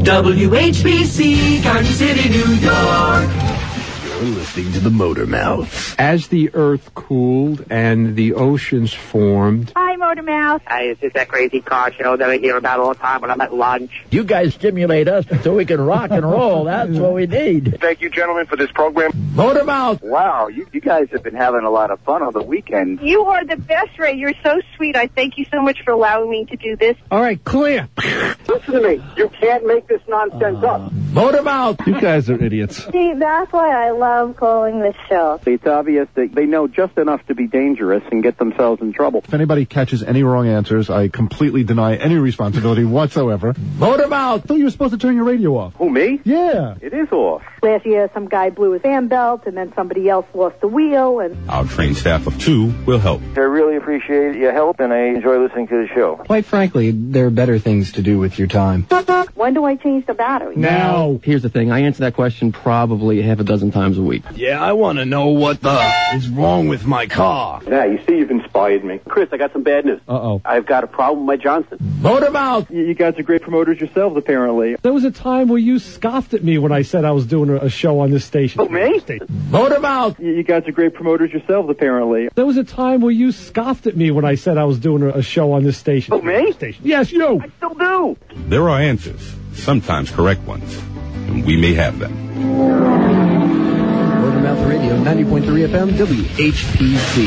WHBC, Garden City, New York. You're listening to the Motor Mouth. As the Earth cooled and the oceans formed. Hi, Motor Mouth. Hi, it's just that crazy car show that I hear about all the time when I'm at lunch. You guys stimulate us so we can rock and roll. That's what we need. Thank you, gentlemen, for this program. Motor Mouth. Wow, you guys have been having a lot of fun on the weekend. You are the best, Ray. You're so sweet. I thank you so much for allowing me to do this. All right, clear. Listen to me. You can't make this nonsense up. Motor Mouth. You guys are idiots. See, that's why I love calling this show. It's obvious that they know just enough to be dangerous and get themselves in trouble. If anybody catches any wrong answers, I completely deny any responsibility whatsoever. Motor Mouth. I thought you were supposed to turn your radio off. Who, me? Yeah. It is off. Last year, some guy blew his fan belt, and then somebody else lost the wheel, and... Our trained staff of 2 will help. I really appreciate your help, and I enjoy listening to the show. Quite frankly, there are better things to do with your time. When do I change the battery? Now. Here's the thing. I answer that question probably half a dozen times a week. Yeah, I want to know what is wrong with my car. Yeah, you see, you've inspired me. Chris, I got some bad news. Uh-oh. I've got a problem with my Johnson. Motor Mouth. You guys are great promoters yourselves, apparently. There was a time where you scoffed at me when I said I was doing a show on this station. Oh, me? Motor Mouth. You guys are great promoters yourselves, apparently. There was a time where you scoffed at me when I said I was doing a show on this station. Oh, me? Yes, you. I still do. There are answers, sometimes correct ones, and we may have them. Motor Mouth Radio, 90.3 FM, WHPC.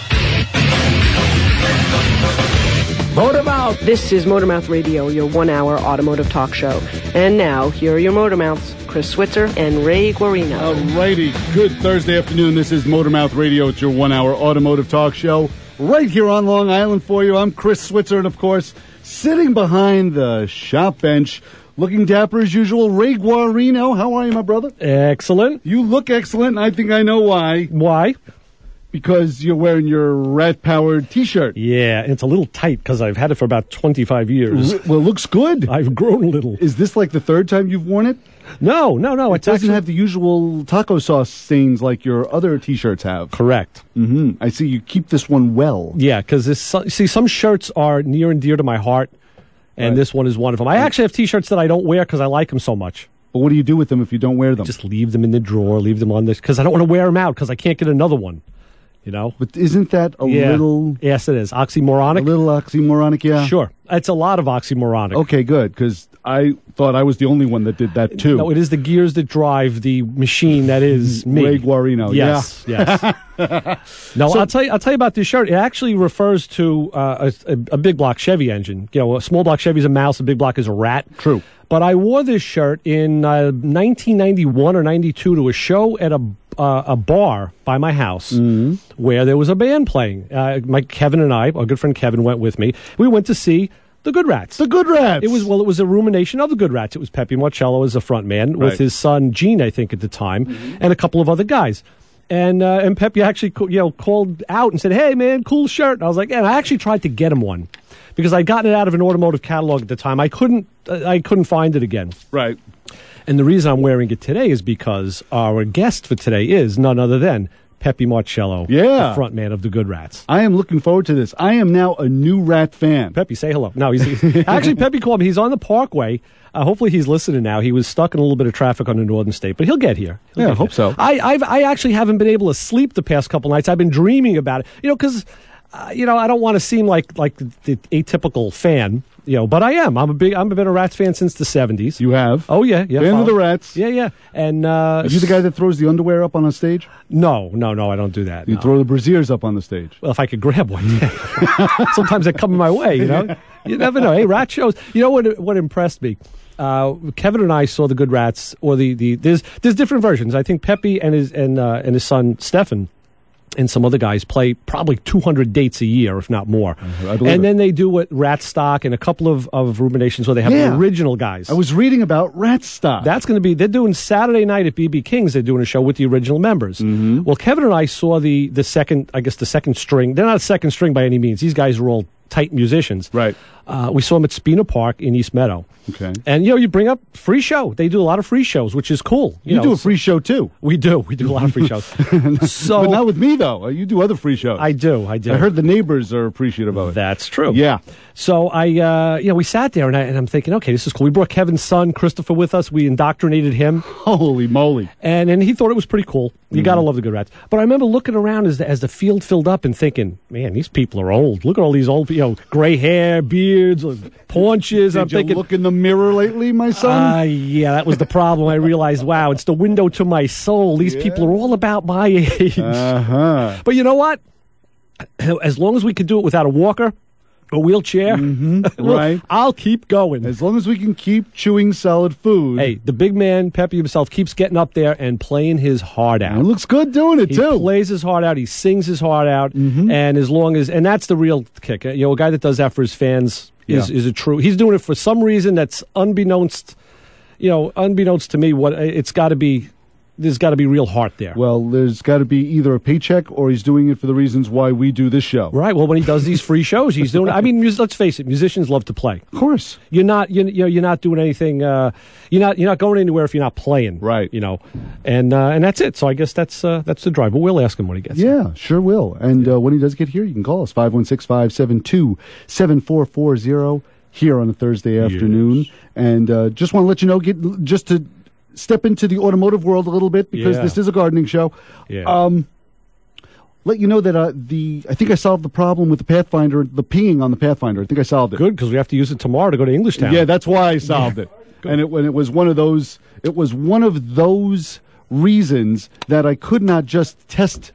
Motor Mouth. This is Motor Mouth Radio, your 1-hour automotive talk show. And now, here are your Motor Mouths, Chris Switzer and Ray Guarino. Alrighty, good Thursday afternoon. This is Motor Mouth Radio. It's your 1-hour automotive talk show right here on Long Island for you. I'm Chris Switzer, and of course, sitting behind the shop bench, looking dapper as usual, Ray Guarino. How are you, my brother? Excellent. You look excellent, and I think I know why. Why? Because you're wearing your rat-powered T-shirt. Yeah, it's a little tight because I've had it for about 25 years. Well, it looks good. I've grown a little. Is this like the third time you've worn it? No. It doesn't have the usual taco sauce stains like your other T-shirts have. Correct. Mm-hmm. I see you keep this one well. Yeah, because some shirts are near and dear to my heart, and this one is one of them. I actually have T-shirts that I don't wear because I like them so much. But what do you do with them if you don't wear them? Just leave them in the drawer, leave them on this, because I don't want to wear them out because I can't get another one. You know? But isn't that a little... Yes, it is. Oxymoronic? A little oxymoronic, yeah. Sure. It's a lot of oxymoronic. Okay, good, because I thought I was the only one that did that, too. No, it is the gears that drive the machine that is me. Ray Guarino, yes. No, I'll tell you about this shirt. It actually refers to a big block Chevy engine. You know, a small block Chevy is a mouse, a big block is a rat. True. But I wore this shirt in 1991 or 92 to a show at a bar by my house where there was a band playing. Kevin and I, our good friend Kevin, went with me. We went to see the Good Rats. The Good Rats. It was a rumination of the Good Rats. It was Pepe Marcello as the front man with his son Gene, I think, at the time, and a couple of other guys. And Pepe actually called out and said, "Hey man, cool shirt." And I was like, "Yeah." And I actually tried to get him one because I'd gotten it out of an automotive catalog at the time. I couldn't find it again. Right. And the reason I'm wearing it today is because our guest for today is none other than Pepe Marcello, the front man of the Good Rats. I am looking forward to this. I am now a new Rat fan. Pepe, say hello. No, he's actually, Pepe called me. He's on the Parkway. Hopefully he's listening now. He was stuck in a little bit of traffic on the Northern State, but he'll get here. I hope so. I actually haven't been able to sleep the past couple nights. I've been dreaming about it. Because, I don't want to seem like the atypical fan. But I am. I've been a Rats fan since the 70s. You have? Oh, yeah. Fan of the Rats. Yeah. And are you the guy that throws the underwear up on a stage? No, I don't do that. You throw the brassieres up on the stage? Well, if I could grab one, yeah. Sometimes they come in my way, You never know. Hey, Rat shows. You know what impressed me? Kevin and I saw the Good Rats, or there's different versions. I think Pepe and his son Stefan and some other guys play probably 200 dates a year, if not more. And then they do what Rat Stock and a couple of ruminations where they have the original guys. I was reading about Rat Stock. That's going to be, they're doing Saturday night at BB King's. They're doing a show with the original members. Well, Kevin and I saw the second string. They're not second string by any means. These guys are all type musicians. Right. We saw him at Spina Park in East Meadow. Okay. And, you bring up free show. They do a lot of free shows, which is cool. You do a free show, too. We do. We do a lot of free shows. So, but not with me, though. You do other free shows. I do. I heard the neighbors are appreciative of it. That's true. Yeah. So we sat there, and I'm thinking, okay, this is cool. We brought Kevin's son, Christopher, with us. We indoctrinated him. Holy moly. And he thought it was pretty cool. You got to love the Good Rats. But I remember looking around as the field filled up and thinking, man, these people are old. Look at all these old, gray hair, beards, paunches. Did I'm thinking, you look in the mirror lately, my son? Yeah, that was the problem. I realized, wow, it's the window to my soul. These people are all about my age. Uh-huh. But you know what? As long as we could do it without a walker, a wheelchair, right? I'll keep going. As long as we can keep chewing solid food. Hey, the big man, Pepe himself, keeps getting up there and playing his heart out. It looks good doing it, too. He plays his heart out. He sings his heart out. And and that's the real kick. A guy that does that for his fans is a true. He's doing it for some reason that's unbeknownst to me. It's got to be. There's got to be real heart there. Well, there's got to be either a paycheck or he's doing it for the reasons why we do this show. Right. Well, when he does these free shows, he's doing. I mean, let's face it. Musicians love to play. Of course. You're not doing anything. You're not going anywhere if you're not playing. Right. And that's it. So I guess that's the drive. But we'll ask him when he gets. Yeah, sure will. And when he does get here, you can call us 516-572-7440 here on a Thursday afternoon. And just want to let you know, just to step into the automotive world a little bit because this is a gardening show. Yeah. Let you know that I think I solved the problem with the Pathfinder, the pinging on the Pathfinder. I think I solved it. Good, because we have to use it tomorrow to go to Englishtown. Yeah, that's why I solved it. And it was one of those. It was one of those reasons that I could not just test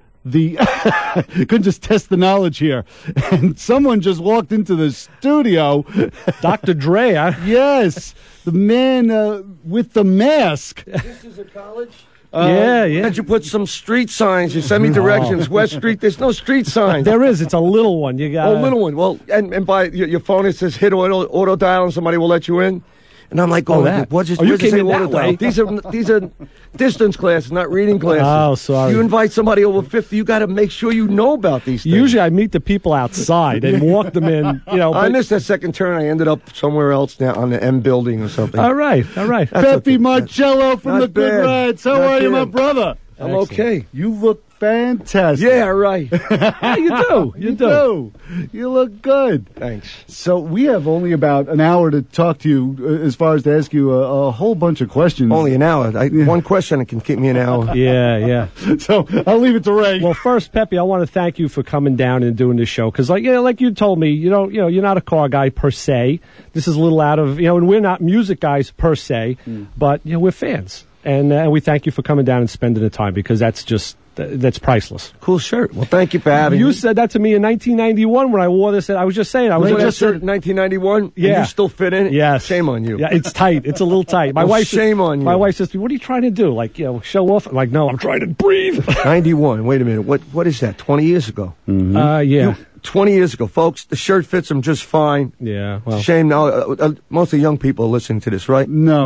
couldn't just test the knowledge here. And someone just walked into the studio. Dr. Dre, Yes, the man with the mask. This is a college? Yeah. Why don't you put some street signs? You send me directions. West Street, there's no street signs. There is. It's a little one. You got a little one. Well, and by your phone, it says hit auto dial and somebody will let you in. And I'm like, what's this? You came in that way. These are distance classes, not reading classes. Oh, sorry. You invite somebody over 50, you got to make sure you know about these things. Usually I meet the people outside and walk them in. I missed that second turn. I ended up somewhere else now on the M building or something. All right. Pepe Marcello from the Good Rats. How are you, my brother? I'm okay. You look fantastic. Yeah, right. Yeah, you do. You do. You look good. Thanks. So we have only about an hour to talk to you as far as to ask you a whole bunch of questions. Only an hour. One question can keep me an hour. Yeah. So I'll leave it to Ray. Well, first, Pepe, I want to thank you for coming down and doing this show because, like you told me, you're not a car guy per se. This is a little out of, and we're not music guys per se, but we're fans. And we thank you for coming down and spending the time because that's priceless. Cool shirt. Well, thank you for having me. You said that to me in 1991 when I wore this. I was just saying. I was just said 1991. Yeah. And you still fit in it. Yes. Shame on you. Yeah, it's tight. It's a little tight. My wife. Shame on you. My wife says to me, "What are you trying to do? Like, show off?" I'm like, "No, I'm trying to breathe." 91. Wait a minute. What is that? 20 years ago. Mm-hmm. Yeah. 20 years ago, folks. The shirt fits them just fine. Yeah. Well. Shame now. Mostly young people are listening to this, right? No.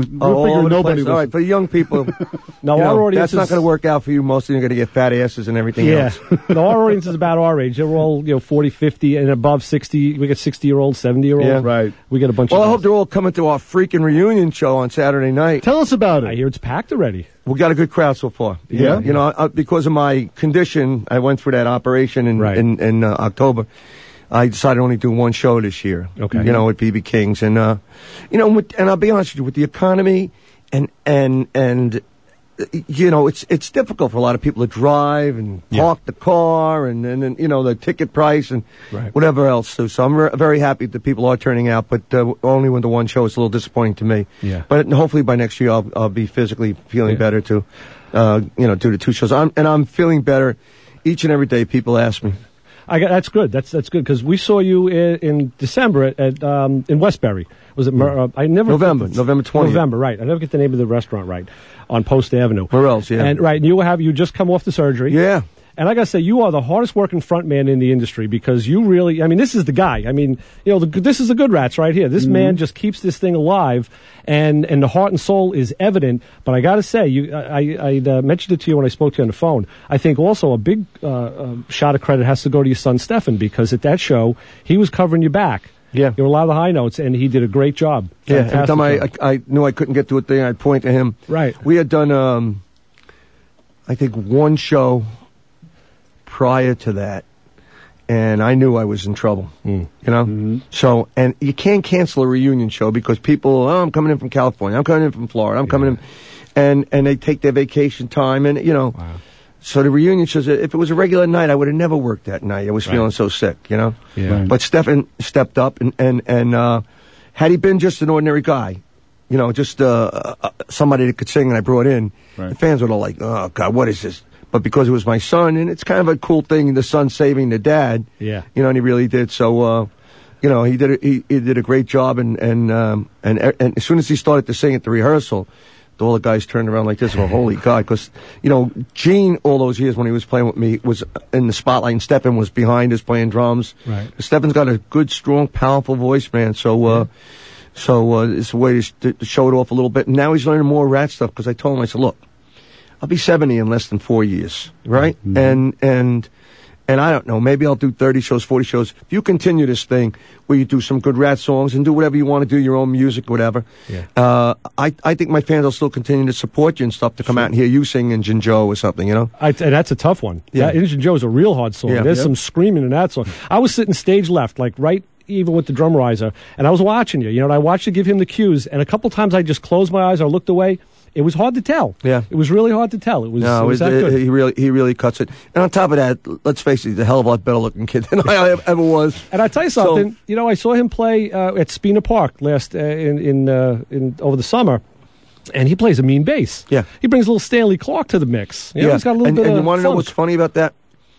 Nobody. All right, for young people. No, our audience. That's not going to work out for you. Most of you are going to get fat asses and everything else. No, our audience is about our age. They're all 40, 50, and above 60. We get 60-year-olds, 70-year-olds. Yeah, right. We get a bunch. Well, I hope they're all coming to our freaking reunion show on Saturday night. Tell us about it. I hear it's packed already. We got a good crowd so far. Yeah. Because of my condition, I went through that operation in October. I decided to only do one show this year. Okay. With BB King's, and and I'll be honest with you, with the economy and it's difficult for a lot of people to drive and park the car and the ticket price and whatever else. So I'm very happy that people are turning out, but only when the one show is a little disappointing to me. Yeah. But hopefully by next year I'll be physically feeling better to, do the two shows. I'm feeling better each and every day. People ask me. That's good. That's good because we saw you in December at in Westbury. Was it? November 20th. November, right? I never get the name of the restaurant right on Post Avenue. Where else? Yeah. And you just come off the surgery. Yeah. And I got to say, you are the hardest working front man in the industry because you really, I mean, this is the guy. I mean, this is the Good Rats right here. This man just keeps this thing alive, and the heart and soul is evident. But I got to say, I mentioned it to you when I spoke to you on the phone. I think also a big shot of credit has to go to your son, Stefan, because at that show, he was covering your back. Yeah. There were a lot of the high notes, and he did a great job. Yeah, every time I knew I couldn't get to a thing, I'd point to him. Right. We had done, I think, one show prior to that, and I knew I was in trouble, you know? Mm-hmm. So, and you can't cancel a reunion show because people, I'm coming in from California, I'm coming in from Florida, I'm coming in, and they take their vacation time, and, Wow. So the reunion shows, if it was a regular night, I would have never worked that night. I was feeling so sick, Yeah. Right. But Stefan stepped up, and had he been just an ordinary guy, just somebody that could sing and I brought in, the fans would have like, oh, God, what is this? But because it was my son, and it's kind of a cool thing, the son saving the dad, and he really did. So, he did a great job, and as soon as he started to sing at the rehearsal, all the guys turned around like this and went, holy God, because, Gene, all those years when he was playing with me, was in the spotlight, and Stefan was behind us playing drums. Right. Stefan's got a good, strong, powerful voice, man, so it's a way to show it off a little bit. And now he's learning more Rat stuff, because I told him, I said, look, I'll be 70 in less than 4 years, right? Mm-hmm. And I don't know, maybe I'll do 30 shows, 40 shows. If you continue this thing where you do some good Rat songs and do whatever you want to do, your own music, whatever, I think my fans will still continue to support you and stuff to come out and hear you sing Injun Joe or something, And that's a tough one. Yeah, Injun Joe is a real hard song. Yeah. There's some screaming in that song. I was sitting stage left, like right even with the drum riser, and I was watching you, and I watched you give him the cues, and a couple times I just closed my eyes or looked away. It was hard to tell. Yeah, it was really hard to tell. It was that good. He really cuts it. And on top of that, let's face it, he's a hell of a lot better looking kid than I ever was. And I tell you something, I saw him play at Spina Park last in over the summer. And he plays a mean bass. Yeah, he brings a little Stanley Clark to the mix. He's got a little bit of. And you want to know funk. what's funny about that?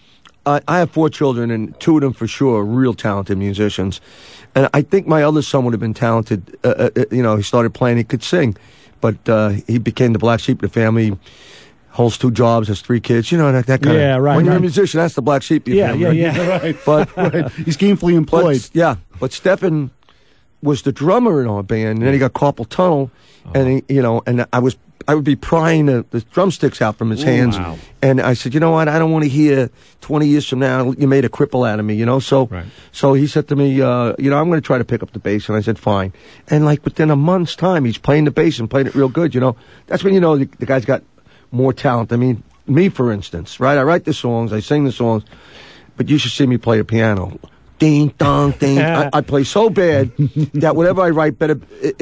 I have 4 children, and 2 of them for sure are real talented musicians. And I think my other son would have been talented. He started playing, he could sing. But he became the black sheep of the family, holds 2 jobs, has 3 kids, that kind of. Yeah, right. When you're a musician, that's the black sheep of your family. Yeah, right. But he's gainfully employed. But Stefan was the drummer in our band, and then he got carpal tunnel, and and I would be prying the drumsticks out from his hands, and I said, you know what, I don't want to hear 20 years from now you made a cripple out of me, So he said to me, I'm going to try to pick up the bass, and I said, fine. And like within a month's time, he's playing the bass and playing it real good, That's when the guy's got more talent. I mean, me, for instance, right? I write the songs, I sing the songs, but you should see me play the piano. Ding, dong, ding. I play so bad that whatever I write better.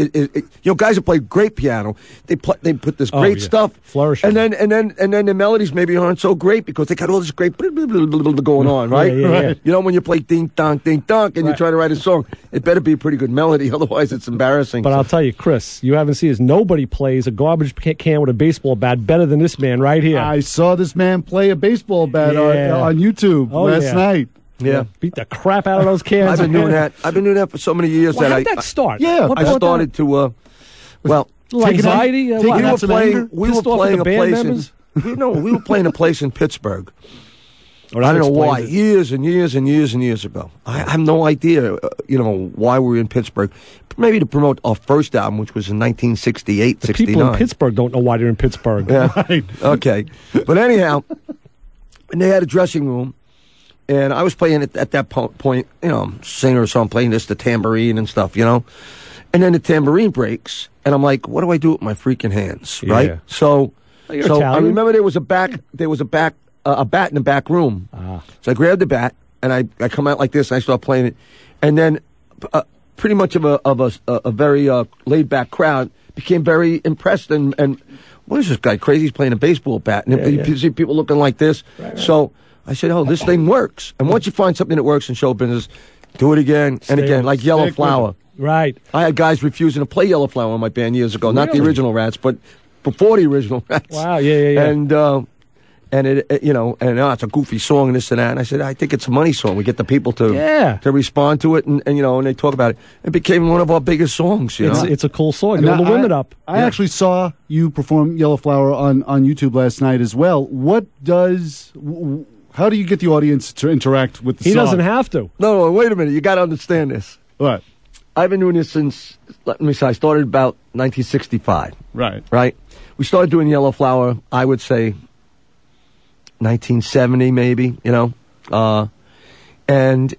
Guys who play great piano, they put this great stuff, flourishing, and then the melodies maybe aren't so great because they got all this great going on, right? Right. When you play ding, dong, and you try to write a song, it better be a pretty good melody, otherwise it's embarrassing. But I'll tell you, Chris, you haven't seen this. Nobody plays a garbage can with a baseball bat better than this man right here. I saw this man play a baseball bat on YouTube last night. Yeah, beat the crap out of those cans. I've been doing that for so many years. How did that start? Yeah, I started to. Anxiety. We were playing a place. We were playing a place in Pittsburgh. I don't know why. Years and years and years and years ago. I have no idea. Why we were in Pittsburgh. Maybe to promote our first album, which was in 1968, 69. People in Pittsburgh don't know why they're in Pittsburgh. Yeah. Right. Okay. But anyhow, and they had a dressing room. And I was playing at that point, singer, so I'm playing the tambourine and stuff, And then the tambourine breaks, and I'm like, what do I do with my freaking hands, right? So I remember there was a bat in the back room. So I grabbed the bat, and I come out like this, and I start playing it. And then pretty much of a very laid back crowd became very impressed and what is this guy crazy? He's playing a baseball bat, and you see people looking like this. Right. So I said, this thing works. And once you find something that works in show business, do it again and again, like Yellow Flower. Right. I had guys refusing to play Yellow Flower in my band years ago. Not the original Rats, but before the original Rats. Wow, yeah. And it it's a goofy song and this and that. And I said, I think it's a money song. We get the people to respond to it, and they talk about it. It became one of our biggest songs. It's a cool song. You're the women up. I actually saw you perform Yellow Flower on YouTube last night as well. How do you get the audience to interact with the He song? doesn't have to. No, wait a minute. You got to understand this. What? I've been doing this since, let me say, I started about 1965. Right. Right? We started doing Yellow Flower, I would say, 1970 maybe, you know? And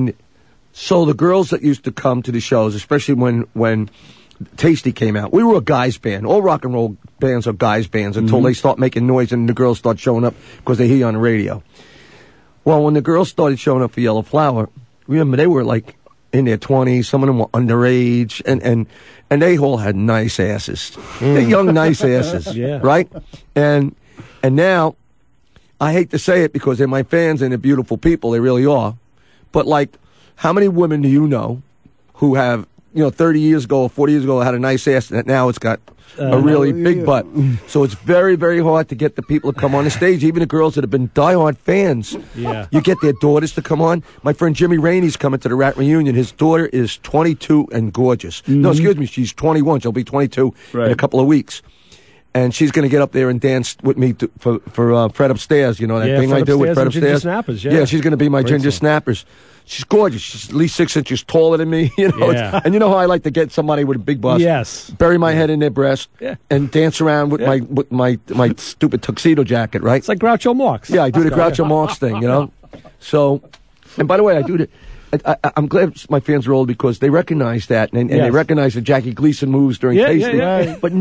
so the girls that used to come to the shows, especially when Tasty came out, we were a guys band. All rock and roll bands are guys bands until they start making noise and the girls start showing up because they hear you on the radio. Well, when the girls started showing up for Yellow Flower, remember they were like in their 20s, some of them were underage, and they all had nice asses. They're young, nice asses, Yeah. right? And now, I hate to say it because they're my fans and they're beautiful people, they really are, but like, how many women do you know who have, 30 years ago or 40 years ago had a nice ass and now it's got a really big butt? So it's very, very hard to get the people to come on the stage, even the girls that have been diehard fans. Yeah. You get their daughters to come on. My friend Jimmy Rainey's coming to the Rat Reunion. His daughter is 22 and gorgeous. No, excuse me, she's 21. She'll be 22 in a couple of weeks. And she's going to get up there and dance with me for Fred Upstairs, that thing Fred I do with Upstairs Fred and Ginger Upstairs. Snappers, Yeah, she's going to be my Great Ginger song. Snappers. She's gorgeous. She's at least 6 inches taller than me. Yeah. And you know how I like to get somebody with a big bust. Yes. Bury my head in their breast. Yeah. And dance around with my stupid tuxedo jacket, right? It's like Groucho Marx. Yeah, I do the Groucho Marx thing, So, and by the way, I do I'm glad my fans are old because they recognize that, and they recognize the Jackie Gleason moves during Tasty. Yeah. But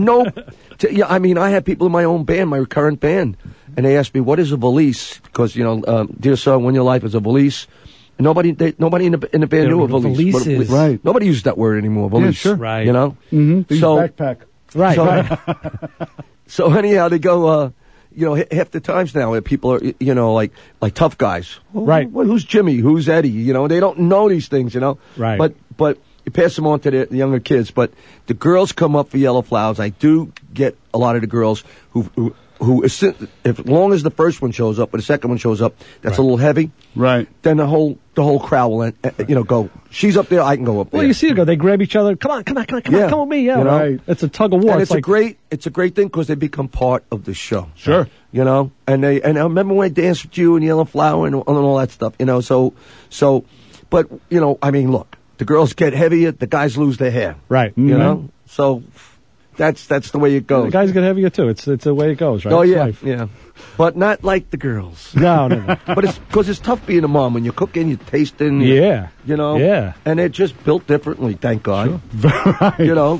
I have people in my own band, my current band, and they ask me, what is a valise? Because, Dear Song, When Your Life is a Valise. And nobody in the band knew a valise. Valise is. Right. Nobody uses that word anymore, valise. Yeah, sure. Right. They use backpack. Right. So anyhow, they go, half the times now people are, like tough guys. Right. Well, who's Jimmy? Who's Eddie? They don't know these things, Right. But you pass them on to the younger kids. But the girls come up for Yellow Flowers. I do get a lot of the girls who as long as the first one shows up, but the second one shows up, that's a little heavy. Right. Then the whole crowd will, go. She's up there, I can go up there. Well, you see it go. They grab each other. Come on, come with me. Yeah, Right. It's a tug of war. And it's a great thing because they become part of the show. Sure. And I remember when I danced with you and Yellow Flower and all that stuff. But look, the girls get heavier, the guys lose their hair. Right. So that's the way it goes. The guys get heavier too. It's the way it goes, right? Oh It's yeah, life. yeah. But not like the girls. No. But it's because it's tough being a mom when you're cooking, you're tasting. Yeah. Yeah. And they're just built differently, thank God. Sure. Right.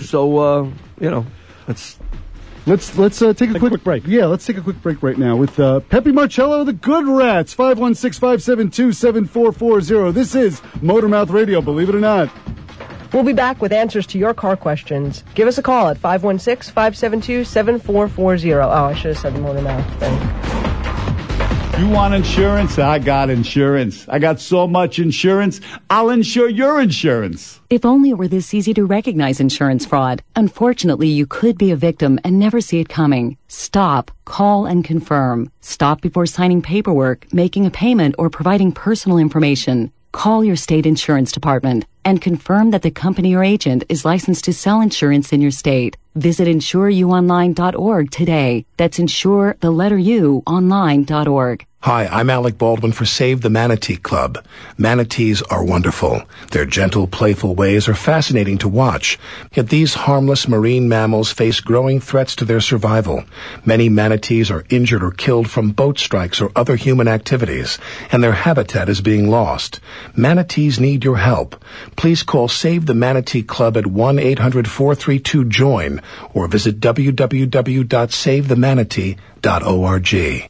Let's take a quick break. Yeah, let's take a quick break right now with Pepe Marcello, the Good Rats, 516-572-7440. This is Motormouth Radio, believe it or not. We'll be back with answers to your car questions. Give us a call at 516-572-7440. Oh, I should have said the Motormouth thing. You want insurance? I got insurance. I got so much insurance, I'll insure your insurance. If only it were this easy to recognize insurance fraud. Unfortunately, you could be a victim and never see it coming. Stop, call, and confirm. Stop before signing paperwork, making a payment, or providing personal information. Call your state insurance department and confirm that the company or agent is licensed to sell insurance in your state. Visit insureyouonline.org today. That's insure, the letter U, online.org. Hi, I'm Alec Baldwin for Save the Manatee Club. Manatees are wonderful. Their gentle, playful ways are fascinating to watch. Yet these harmless marine mammals face growing threats to their survival. Many manatees are injured or killed from boat strikes or other human activities, and their habitat is being lost. Manatees need your help. Please call Save the Manatee Club at 1-800-432-JOIN or visit www.savethemanatee.org.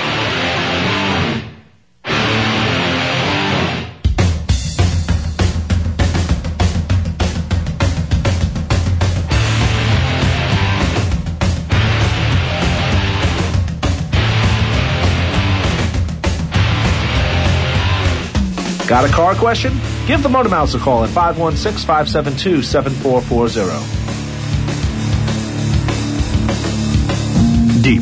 Got a car question? Give the Motor Mouse a call at 516-572-7440. Deep.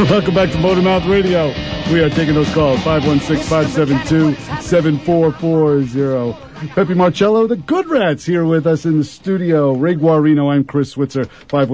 Welcome back to Motormouth Radio. We are taking those calls. 516-572-7440. Pepe Marcello, the Good Rats, here with us in the studio. Ray Guarino, I'm Chris Switzer.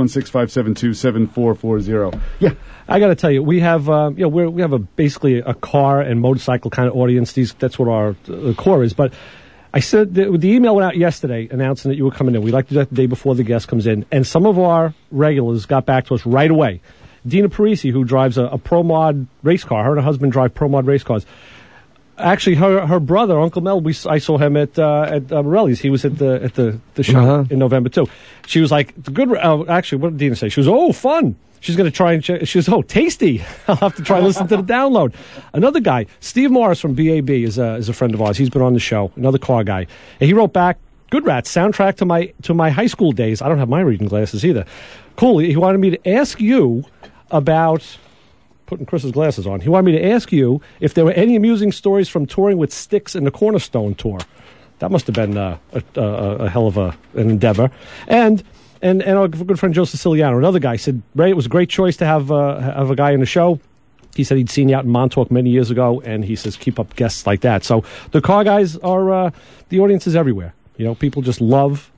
516-572-7440. Yeah. I got to tell you, we have we have basically a car and motorcycle kind of audience. That's what our core is. But I said the email went out yesterday announcing that you were coming in. We like to do that the day before the guest comes in, and some of our regulars got back to us right away. Dina Parisi, who drives a Pro Mod race car, her and her husband drive Pro Mod race cars. Actually, her brother, Uncle Mel, I saw him at Morelli's. He was at the show in November too. She was like, actually, what did Dina say? She was, fun. She's going to try and check. She was, tasty. I'll have to try and listen to the download. Another guy, Steve Morris from BAB, is a friend of ours. He's been on the show. Another car guy. And he wrote back, Good Rats, soundtrack to my high school days. I don't have my reading glasses either. Cool. He wanted me to ask you about putting Chris's glasses on. He wanted me to ask you if there were any amusing stories from touring with Styx in the Cornerstone tour. That must have been a hell of an endeavor. And our good friend Joe Siciliano, another guy, said, Ray, it was a great choice to have a guy in the show. He said he'd seen you out in Montauk many years ago, and he says keep up guests like that. So the car guys are the audience is everywhere. People just love.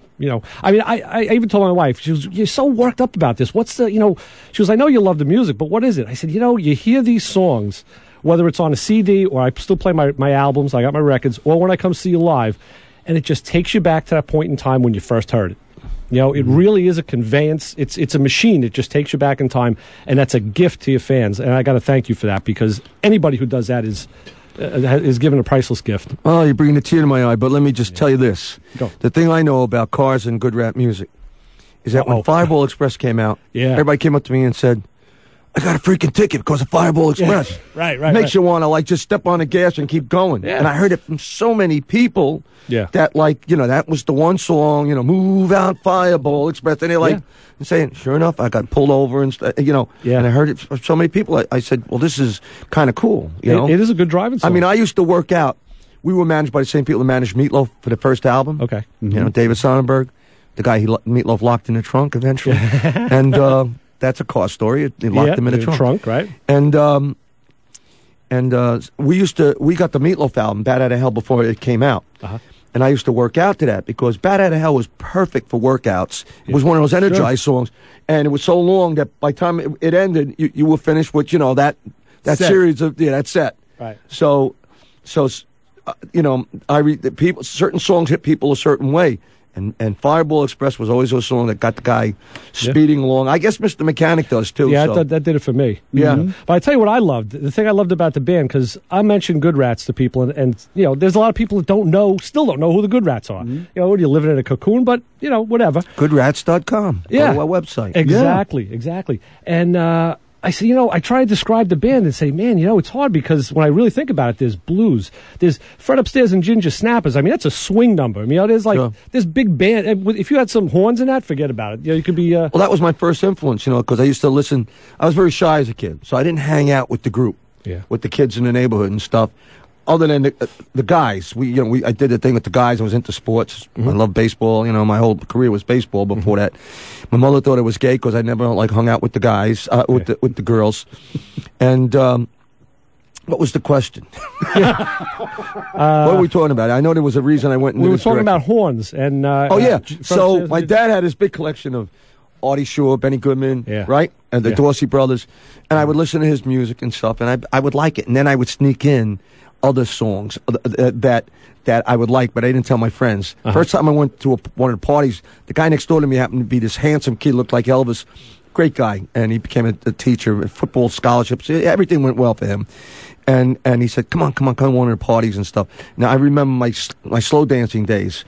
I even told my wife, she was, you're so worked up about this. What's the, she was, I know you love the music, but what is it? I said, you hear these songs, whether it's on a CD or I still play my albums, I got my records, or when I come see you live, and it just takes you back to that point in time when you first heard it. It really is a conveyance. It's a machine. It just takes you back in time, and that's a gift to your fans. And I got to thank you for that, because anybody who does that is given a priceless gift. Oh, you're bringing a tear to my eye, but let me just tell you this. Go. The thing I know about cars and good rap music is that when Fireball Express came out, everybody came up to me and said, I got a freaking ticket because of Fireball Express. Right. Makes you want to, just step on the gas and keep going. Yeah. And I heard it from so many people that, that was the one song, move out Fireball Express. And they're saying, sure enough, I got pulled over and, and I heard it from so many people. I said, well, this is kind of cool. It is a good driving song. I mean, I used to work out. We were managed by the same people that managed Meatloaf for the first album. Okay. Mm-hmm. David Sonnenberg, the guy Meatloaf locked in the trunk eventually. And, that's a car story. They locked him in the trunk. Right? And we got the Meatloaf album, Bat Out of Hell, before it came out. Uh-huh. And I used to work out to that because Bat Out of Hell was perfect for workouts. It was one of those energized songs. And it was so long that by the time it ended, you were finished with, that set. Series of, that set. Right. So I read people, certain songs hit people a certain way. And Fireball Express was always a song that got the guy speeding along. I guess Mr. Mechanic does, too. Yeah, that did it for me. Yeah. Mm-hmm. But I tell you what I loved. The thing I loved about the band, because I mentioned Good Rats to people, and there's a lot of people that still don't know who the Good Rats are. Mm-hmm. You're living in a cocoon, but, whatever. Goodrats.com. Yeah. Go to our website. Exactly. And I said, I try to describe the band and say, man, it's hard because when I really think about it, there's blues. There's Fred Upstairs and Ginger Snappers. I mean, that's a swing number. there's this big band. If you had some horns in that, forget about it. You could be... Well, that was my first influence, because I used to listen. I was very shy as a kid, so I didn't hang out with the group, with the kids in the neighborhood and stuff. Other than the guys, I did the thing with the guys. I was into sports. Mm-hmm. I loved baseball. My whole career was baseball before that. My mother thought it was gay because I never hung out with the guys, with the girls. And what was the question? What were we talking about? I know there was a reason I went. We were talking about horns and. So my dad had this big collection of Artie Shaw, Benny Goodman, right, and the Dorsey brothers, and I would listen to his music and stuff, and I would like it, and then I would sneak in other songs that I would like, but I didn't tell my friends. Uh-huh. First time I went to one of the parties, the guy next door to me happened to be this handsome kid, looked like Elvis, great guy, and he became a teacher, football scholarships, everything went well for him. And he said, come on to one of the parties and stuff. Now, I remember my slow dancing days,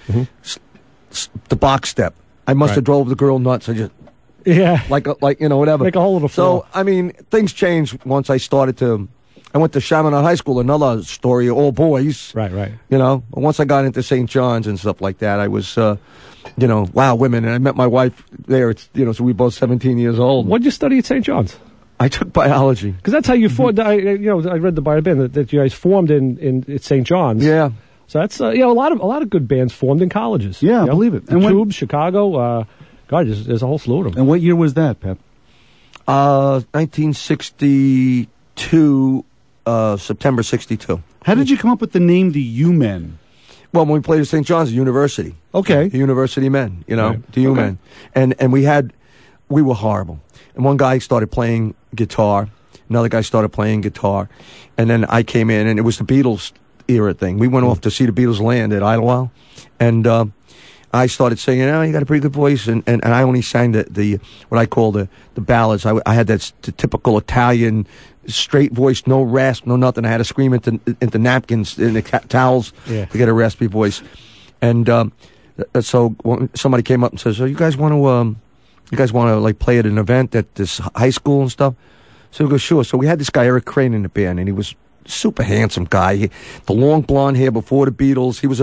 the box step. I must have drove the girl nuts. I just... Like whatever. Make a hole in the floor. So, I mean, things changed once I started to... I went to Chaminade High School, another story, all boys. Right. Once I got into St. John's and stuff like that, I was, wow, women. And I met my wife there, so we were both 17 years old. What did you study at St. John's? I took biology. Because that's how you formed, I read the bio band that you guys formed in St. John's. Yeah. So that's, a lot of good bands formed in colleges. Yeah, I believe it. And Tube, Chicago, God, there's a whole slew of them. And what year was that, Pep? 1962, September 62. How did you come up with the name the U-Men? Well, when we played at St. John's University. Okay. The University Men, you know, Right. the U-Men. And we were horrible. And one guy started playing guitar. Another guy started playing guitar. And then I came in, and it was the Beatles era thing. We went off to see the Beatles land at Idlewild. And I started singing, you got a pretty good voice. And I only sang the what I call the ballads. I had that typical Italian straight voice, no rasp, no nothing. I had to scream into napkins, in the towels to get a raspy voice. And so when somebody came up and says, "So you guys want to like play at an event at this high school and stuff?" So we go, "Sure." So we had this guy Eric Crane in the band, and he was super handsome guy. The long blonde hair before the Beatles. He was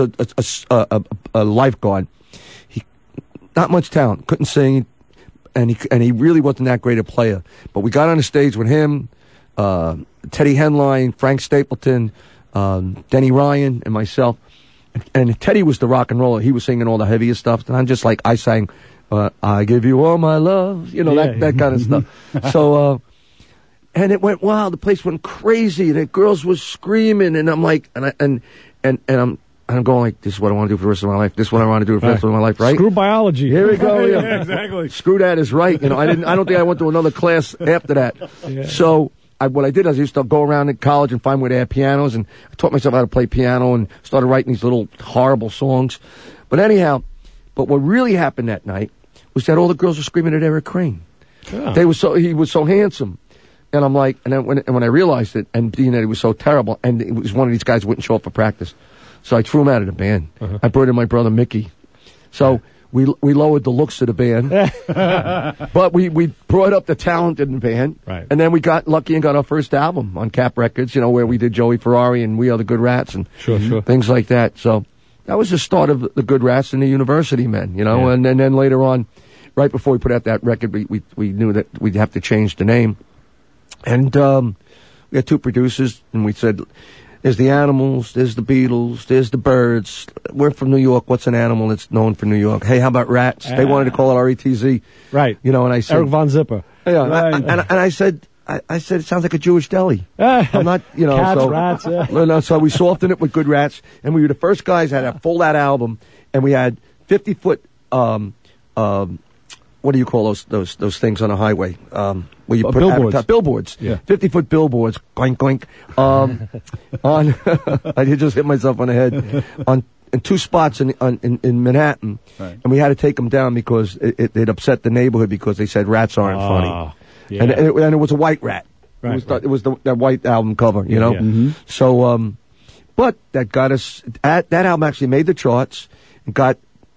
a lifeguard. He not much talent, couldn't sing, and he really wasn't that great a player. But we got on the stage with him, Teddy Henline, Frank Stapleton, Denny Ryan, and myself. And Teddy was the rock and roller. He was singing all the heaviest stuff, and I'm just like, I sang, "I give you all my love," that kind of stuff. So. And it went wild. The place went crazy. The girls were screaming, and I'm like, and I'm going like, this is what I want to do for the rest of my life. This is what I want to do for the rest of my life, right? Screw biology. Here we go. Yeah, exactly. Screw that is right. I don't think I went to another class after that. Yeah. So what I did is I used to go around in college and find where they had pianos, and I taught myself how to play piano and started writing these little horrible songs. But anyhow, what really happened that night was that all the girls were screaming at Eric Crane. Yeah. He was so handsome. And I'm like, and then when I realized it, and being that he was so terrible, and it was one of these guys who wouldn't show up for practice, so I threw him out of the band. I brought in my brother Mickey. So we lowered the looks of the band, but we brought up the talent in the band. Right. And then we got lucky and got our first album on Cap Records, where we did Joey Ferrari and We Are the Good Rats and things like that. So that was the start of the Good Rats and the University Men, and then later on, right before we put out that record, we knew that we'd have to change the name. And we had two producers, and we said, there's the Animals, there's the Beatles, there's the Birds. We're from New York. What's an animal that's known for New York? Hey, how about Rats? They wanted to call it R-E-T-Z. Right. And I said... Eric Von Zipper. Yeah, right. and I said, it sounds like a Jewish deli. I'm not, Cats, so... rats, So we softened it with Good Rats, and we were the first guys that had a full-out album, and we had 50-foot... what do you call those things on a highway? Where you put billboards. Billboards. Yeah. 50-foot billboards. Goink, goink. On I just hit myself on the head. In two spots in Manhattan. Right. And we had to take them down because it upset the neighborhood because they said rats aren't funny. Yeah. And it was a white rat. Right, it was that white album cover, Yeah. Mm-hmm. So, but that got us, that album actually made the charts. It got,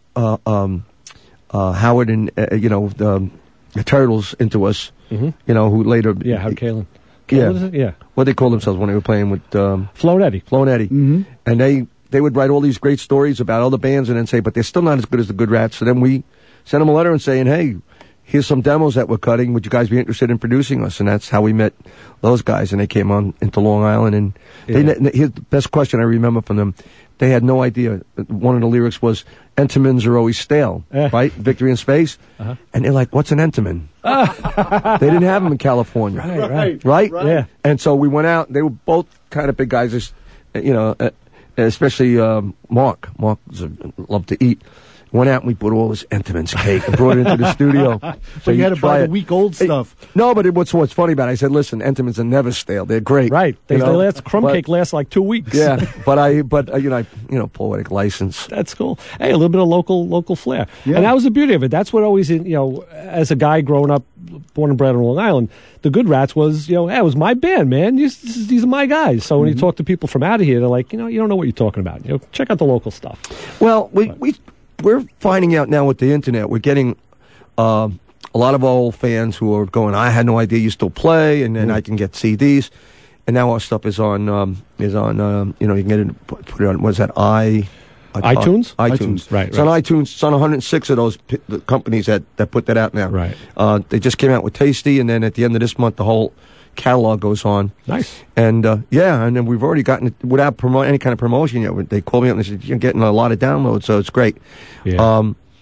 Howard and the Turtles into us. Mm-hmm. Who later Howard Kalen. Yeah. What they called themselves when they were playing with Flo and Eddie. Mm-hmm. And they would write all these great stories about other bands and then say, but they're still not as good as the Good Rats. So then we sent them a letter and saying, hey, here's some demos that we're cutting. Would you guys be interested in producing us? And that's how we met those guys. And they came on into Long Island. And here's the best question I remember from them. They had no idea. One of the lyrics was, Entenmann's are always stale, right? Victory in Space. Uh-huh. And they're like, what's an Entenmann? They didn't have them in California. Right? Yeah. And so we went out. They were both kind of big guys, especially Mark. Mark loved to eat. Went out and we bought all this Entenmann's cake and brought it into the studio. So you had to buy the week-old stuff. No, but what's funny about it, I said, listen, Entenmann's are never stale. They're great. Right. They last, cake lasts like 2 weeks. Yeah. but poetic license. That's cool. Hey, a little bit of local flair. Yeah. And that was the beauty of it. That's what always, as a guy growing up, born and bred on Long Island, the Good Rats was, hey, it was my band, man. These are my guys. So when you talk to people from out of here, they're like, you don't know what you're talking about. Check out the local stuff. Well, we're finding out now with the internet, we're getting a lot of our old fans who are going, I had no idea you still play, and then I can get CDs. And now our stuff is on you can get it, put it on, what's that, iTunes? iTunes. Right. It's on iTunes. It's on 106 of those companies that put that out now. Right. They just came out with Tasty, and then at the end of this month, the whole catalog goes on. Nice. And and then we've already gotten it without any kind of promotion yet. They called me up and they said, you're getting a lot of downloads, so it's great. Yeah.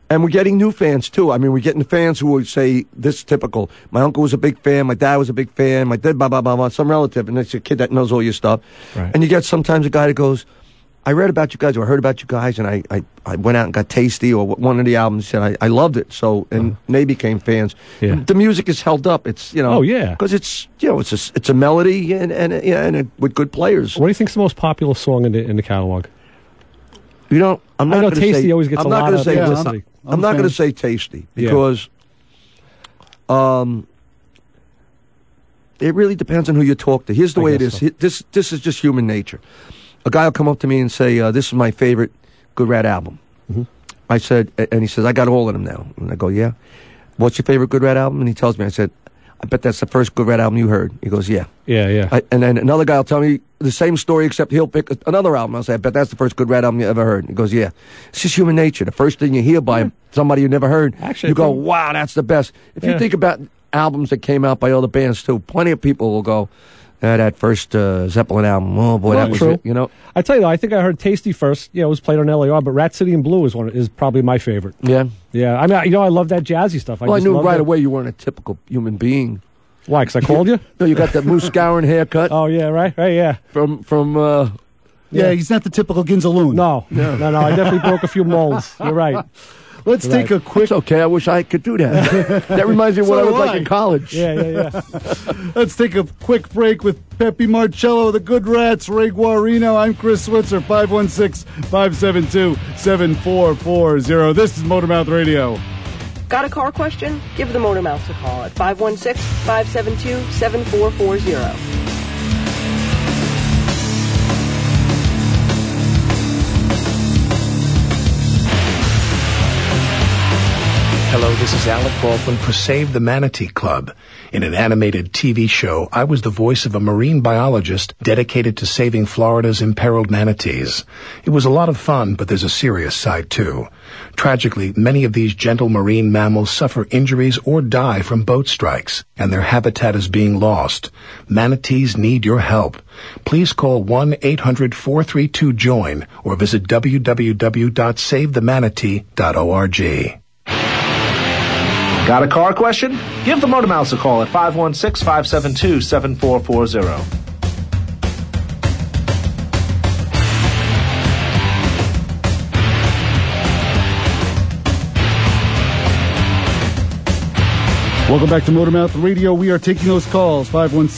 And we're getting new fans, too. I mean, we're getting the fans who would say, this is typical. My uncle was a big fan. My dad was a big fan. My dad, blah, blah, blah, blah. Some relative. And it's a kid that knows all your stuff. Right. And you get sometimes a guy that goes, I read about you guys or I heard about you guys, and I went out and got Tasty or one of the albums, and I loved it. So, and they became fans. Yeah. The music is held up. It's, you know. Oh, yeah. Because it's, you know, it's a melody and with good players. What do you think's the most popular song in the catalog? You know, I'm not I know going to Tasty say. always gets I'm a not lot gonna of say. publicity. I'm not going to say Tasty because it really depends on who you talk to. Here's the way it is. So. This is just human nature. A guy will come up to me and say, this is my favorite Good Rat album. Mm-hmm. I said, and he says, I got all of them now. And I go, yeah. What's your favorite Good Rat album? And he tells me, I said, I bet that's the first Good Rat album you heard. He goes, yeah. Yeah. And then another guy will tell me the same story, except he'll pick another album. I'll say, I bet that's the first Good Rat album you ever heard. He goes, yeah. It's just human nature. The first thing you hear by somebody you never heard, actually, you go, wow, that's the best. If you think about albums that came out by other bands, too, plenty of people will go, that first Zeppelin album, oh boy, that was true. it, you know. I tell you though, I think I heard Tasty first. Yeah, it was played on LAR, but Rat City in Blue is probably my favorite. Yeah. I mean, I love that jazzy stuff. I knew right away you weren't a typical human being. Why? Because I called you? No, you got that Moose Gowan haircut. Oh yeah, right, yeah. From Yeah, he's not the typical Ginzaloon. No. I definitely broke a few molds. You're right. Let's take a quick... It's okay, I wish I could do that. That reminds me of what I was like in college. Yeah. Let's take a quick break with Pepe Marcello, the Good Rats, Ray Guarino. I'm Chris Switzer, 516-572-7440. This is Motormouth Radio. Got a car question? Give the Motor Mouths a call at 516-572-7440. Hello, this is Alec Baldwin for Save the Manatee Club. In an animated TV show, I was the voice of a marine biologist dedicated to saving Florida's imperiled manatees. It was a lot of fun, but there's a serious side too. Tragically, many of these gentle marine mammals suffer injuries or die from boat strikes, and their habitat is being lost. Manatees need your help. Please call 1-800-432-JOIN or visit www.savethemanatee.org. Got a car question? Give the Motor Mouths a call at 516-572-7440. Welcome back to Motormouth Radio. We are taking those calls,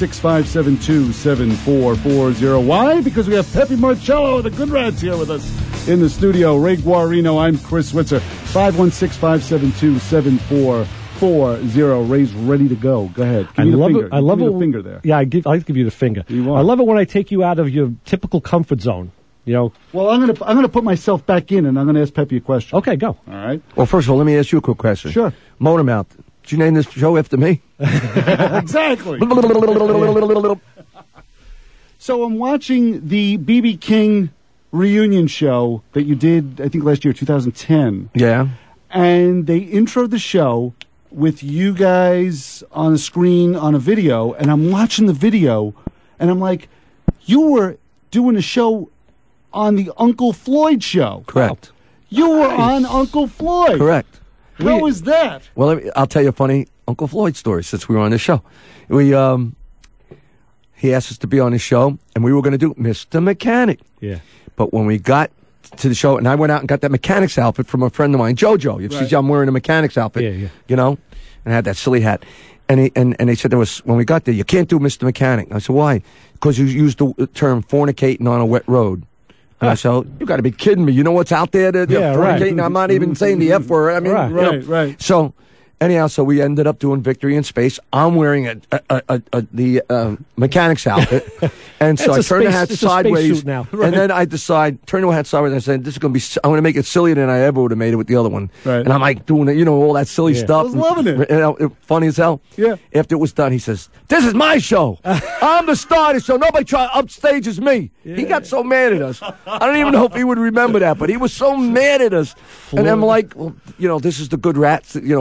516-572-7440. Why? Because we have Pepe Marcello, the Good Rats, here with us in the studio. Ray Guarino, I'm Chris Switzer, 516-572-7440. Ray's ready to go. Go ahead. I love it. I love the finger there. Yeah, I like to give you the finger. I love it when I take you out of your typical comfort zone. You know. Well, I'm gonna put myself back in, and I'm gonna ask Pepe a question. Okay, go. All right. Well, first of all, let me ask you a quick question. Sure. Motormouth. Did you name this show after me? Exactly. So I'm watching the B.B. King reunion show that you did, I think, last year, 2010. Yeah. And they introed the show with you guys on a screen on a video, and I'm watching the video, and I'm like, you were doing a show on the Uncle Floyd show. Correct. Wow. You were on Uncle Floyd. Correct. How was that? Well, I'll tell you a funny Uncle Floyd story since we were on the show. He asked us to be on his show, and we were going to do Mr. Mechanic. Yeah. But when we got to the show, and I went out and got that mechanic's outfit from a friend of mine, JoJo. You see, I'm wearing a mechanic's outfit, you know, and I had that silly hat. And they said when we got there, you can't do Mr. Mechanic. I said, why? Because you used the term fornicating on a wet road. And I said, you got to be kidding me. You know what's out there? Fornicating? I'm not even saying the F word. I mean, right. So, anyhow, we ended up doing Victory in Space. I'm wearing the mechanic's outfit. And so I turned the hat sideways. Now. Right. And then I turn the hat sideways, and I said, this is going to be, I'm going to make it sillier than I ever would have made it with the other one. Right. And I'm like doing it, all that silly stuff. I was loving it. Funny as hell. Yeah. After it was done, he says, this is my show. I'm the star of the show. Nobody upstages me. Yeah. He got so mad at us. I don't even know if he would remember that, but he was so mad at us. And I'm like, well, this is the Good Rats. We are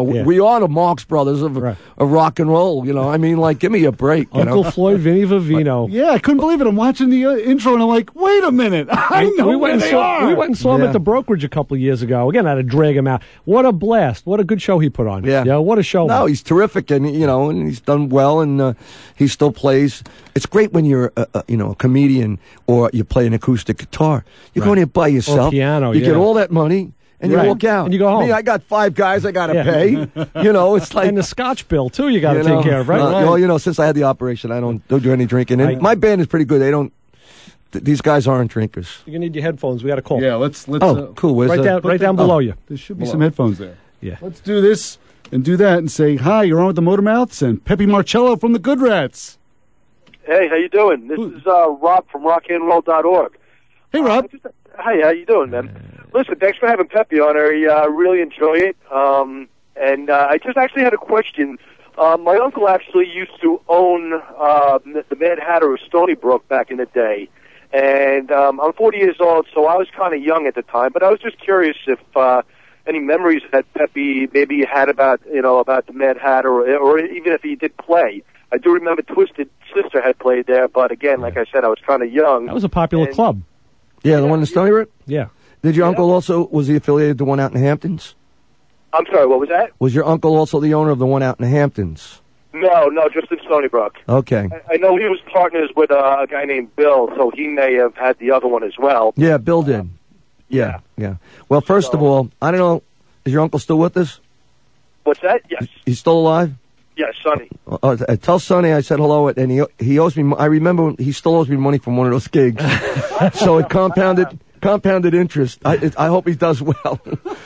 are the Marx Brothers of rock and roll. You know, I mean, like, give me a break. Uncle Floyd, Vinny Vivino. Yeah, I couldn't believe it. I'm watching the intro, and I'm like, wait a minute. I know we went they are. We went and saw him at the brokerage a couple of years ago. Again, I had to drag him out. What a blast. What a good show he put on. Yeah. What a show. No, he's terrific, and, and he's done well, and he still plays. It's great when you're, a comedian or you play an acoustic guitar. You're going in by yourself. Or piano, You get all that money. And you walk out. And you go home. Me, I got 5 guys I got to pay. It's like... And the Scotch bill, too, you got to take care of, right? Well, since I had the operation, I don't do any drinking. And my band is pretty good. They don't... These guys aren't drinkers. You're going to need your headphones. We got a call. Yeah, let's cool. Where's right down below you. There should be some headphones there. Yeah. Let's do this and do that and say, hi, you're on with the Motormouths and Pepe Marcello from the Good Rats. Hey, how you doing? This is Rob from rockandroll.org. Hey, Rob. Hi, how you doing, man? Listen, thanks for having Pepe on. I really enjoy it. And I just actually had a question. My uncle actually used to own the Mad Hatter of Stony Brook back in the day. And I'm 40 years old, so I was kind of young at the time. But I was just curious if any memories that Pepe maybe had about the Mad Hatter, or even if he did play. I do remember Twisted Sister had played there, but again, like I said, I was kind of young. That was a popular club. Yeah, the one in Stony Brook? Yeah. Did your uncle also, was he affiliated with the one out in Hamptons? I'm sorry, what was that? Was your uncle also the owner of the one out in the Hamptons? No, just in Stony Brook. Okay. I know he was partners with a guy named Bill, so he may have had the other one as well. Yeah, Bill did. Yeah. Well, first of all, I don't know, is your uncle still with us? What's that? Yes. He's still alive? Yes, Sonny. Tell Sonny I said hello, and he owes me, I remember he still owes me money from one of those gigs. So it compounded interest. I hope he does well.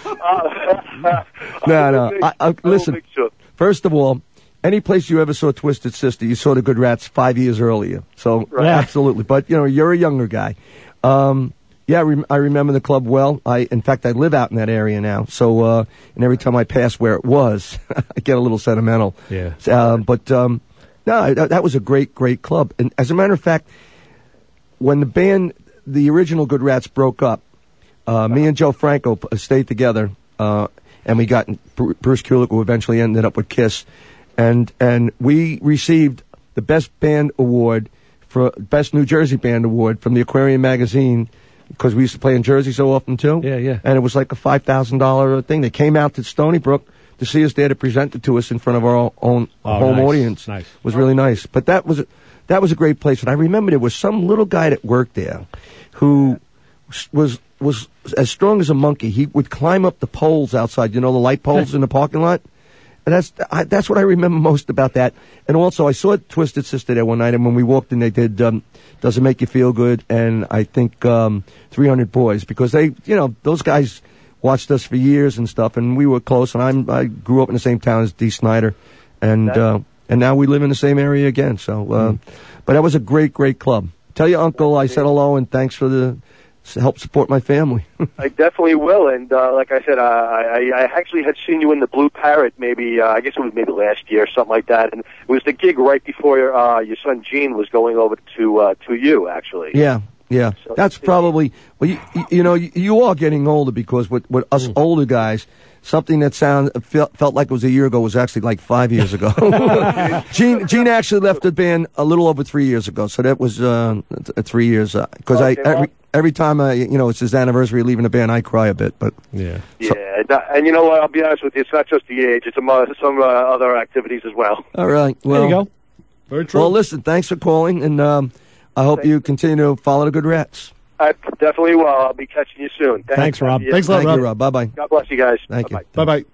No. Listen, first of all, any place you ever saw Twisted Sister, you saw the Good Rats 5 years earlier. So, absolutely. But, you're a younger guy. I remember the club well. In fact, I live out in that area now. So, and every time I pass where it was, I get a little sentimental. Yeah. No, that was a great, great club. And as a matter of fact, when the original Good Rats broke up, me and Joe Franco stayed together, and we got Bruce Kulick, who eventually ended up with Kiss, and we received the Best Band Award for Best New Jersey Band Award from the Aquarium magazine, because we used to play in Jersey so often too. Yeah. And it was like a $5,000 thing. They came out to Stony Brook to see us there, to present it to us in front of our own home audience. Nice. It was really nice. But that was a great place. And I remember there was some little guy that worked there who was as strong as a monkey. He would climb up the poles outside, the light poles in the parking lot. And that's what I remember most about that. And also, I saw Twisted Sister there one night, and when we walked in, they did Does It Make You Feel Good? And I think 300 Boys, because they, those guys watched us for years and stuff, and we were close. And I grew up in the same town as Dee Snider, and now we live in the same area again. So, but that was a great, great club. Tell your uncle I said hello, and thanks for the help support my family. I definitely will, and like I said, I actually had seen you in the Blue Parrot maybe, I guess it was maybe last year, something like that, and it was the gig right before your son Gene was going over to you, actually. Yeah. So that's probably, well, you are getting older, because with us older guys, something that felt like it was a year ago was actually like 5 years ago. Gene actually left the band a little over 3 years ago, so that was 3 years. Because every time it's his anniversary of leaving the band, I cry a bit. But and you know what? I'll be honest with you, it's not just the age; it's some other activities as well. All right, well, there you go. Very true. Well, listen, thanks for calling, and I hope you continue to follow the Good Rats. I definitely will. I'll be catching you soon. Thanks, Rob. Thanks a lot, Rob. Thank you, Rob. Bye-bye. God bless you guys. Thank you. Bye-bye.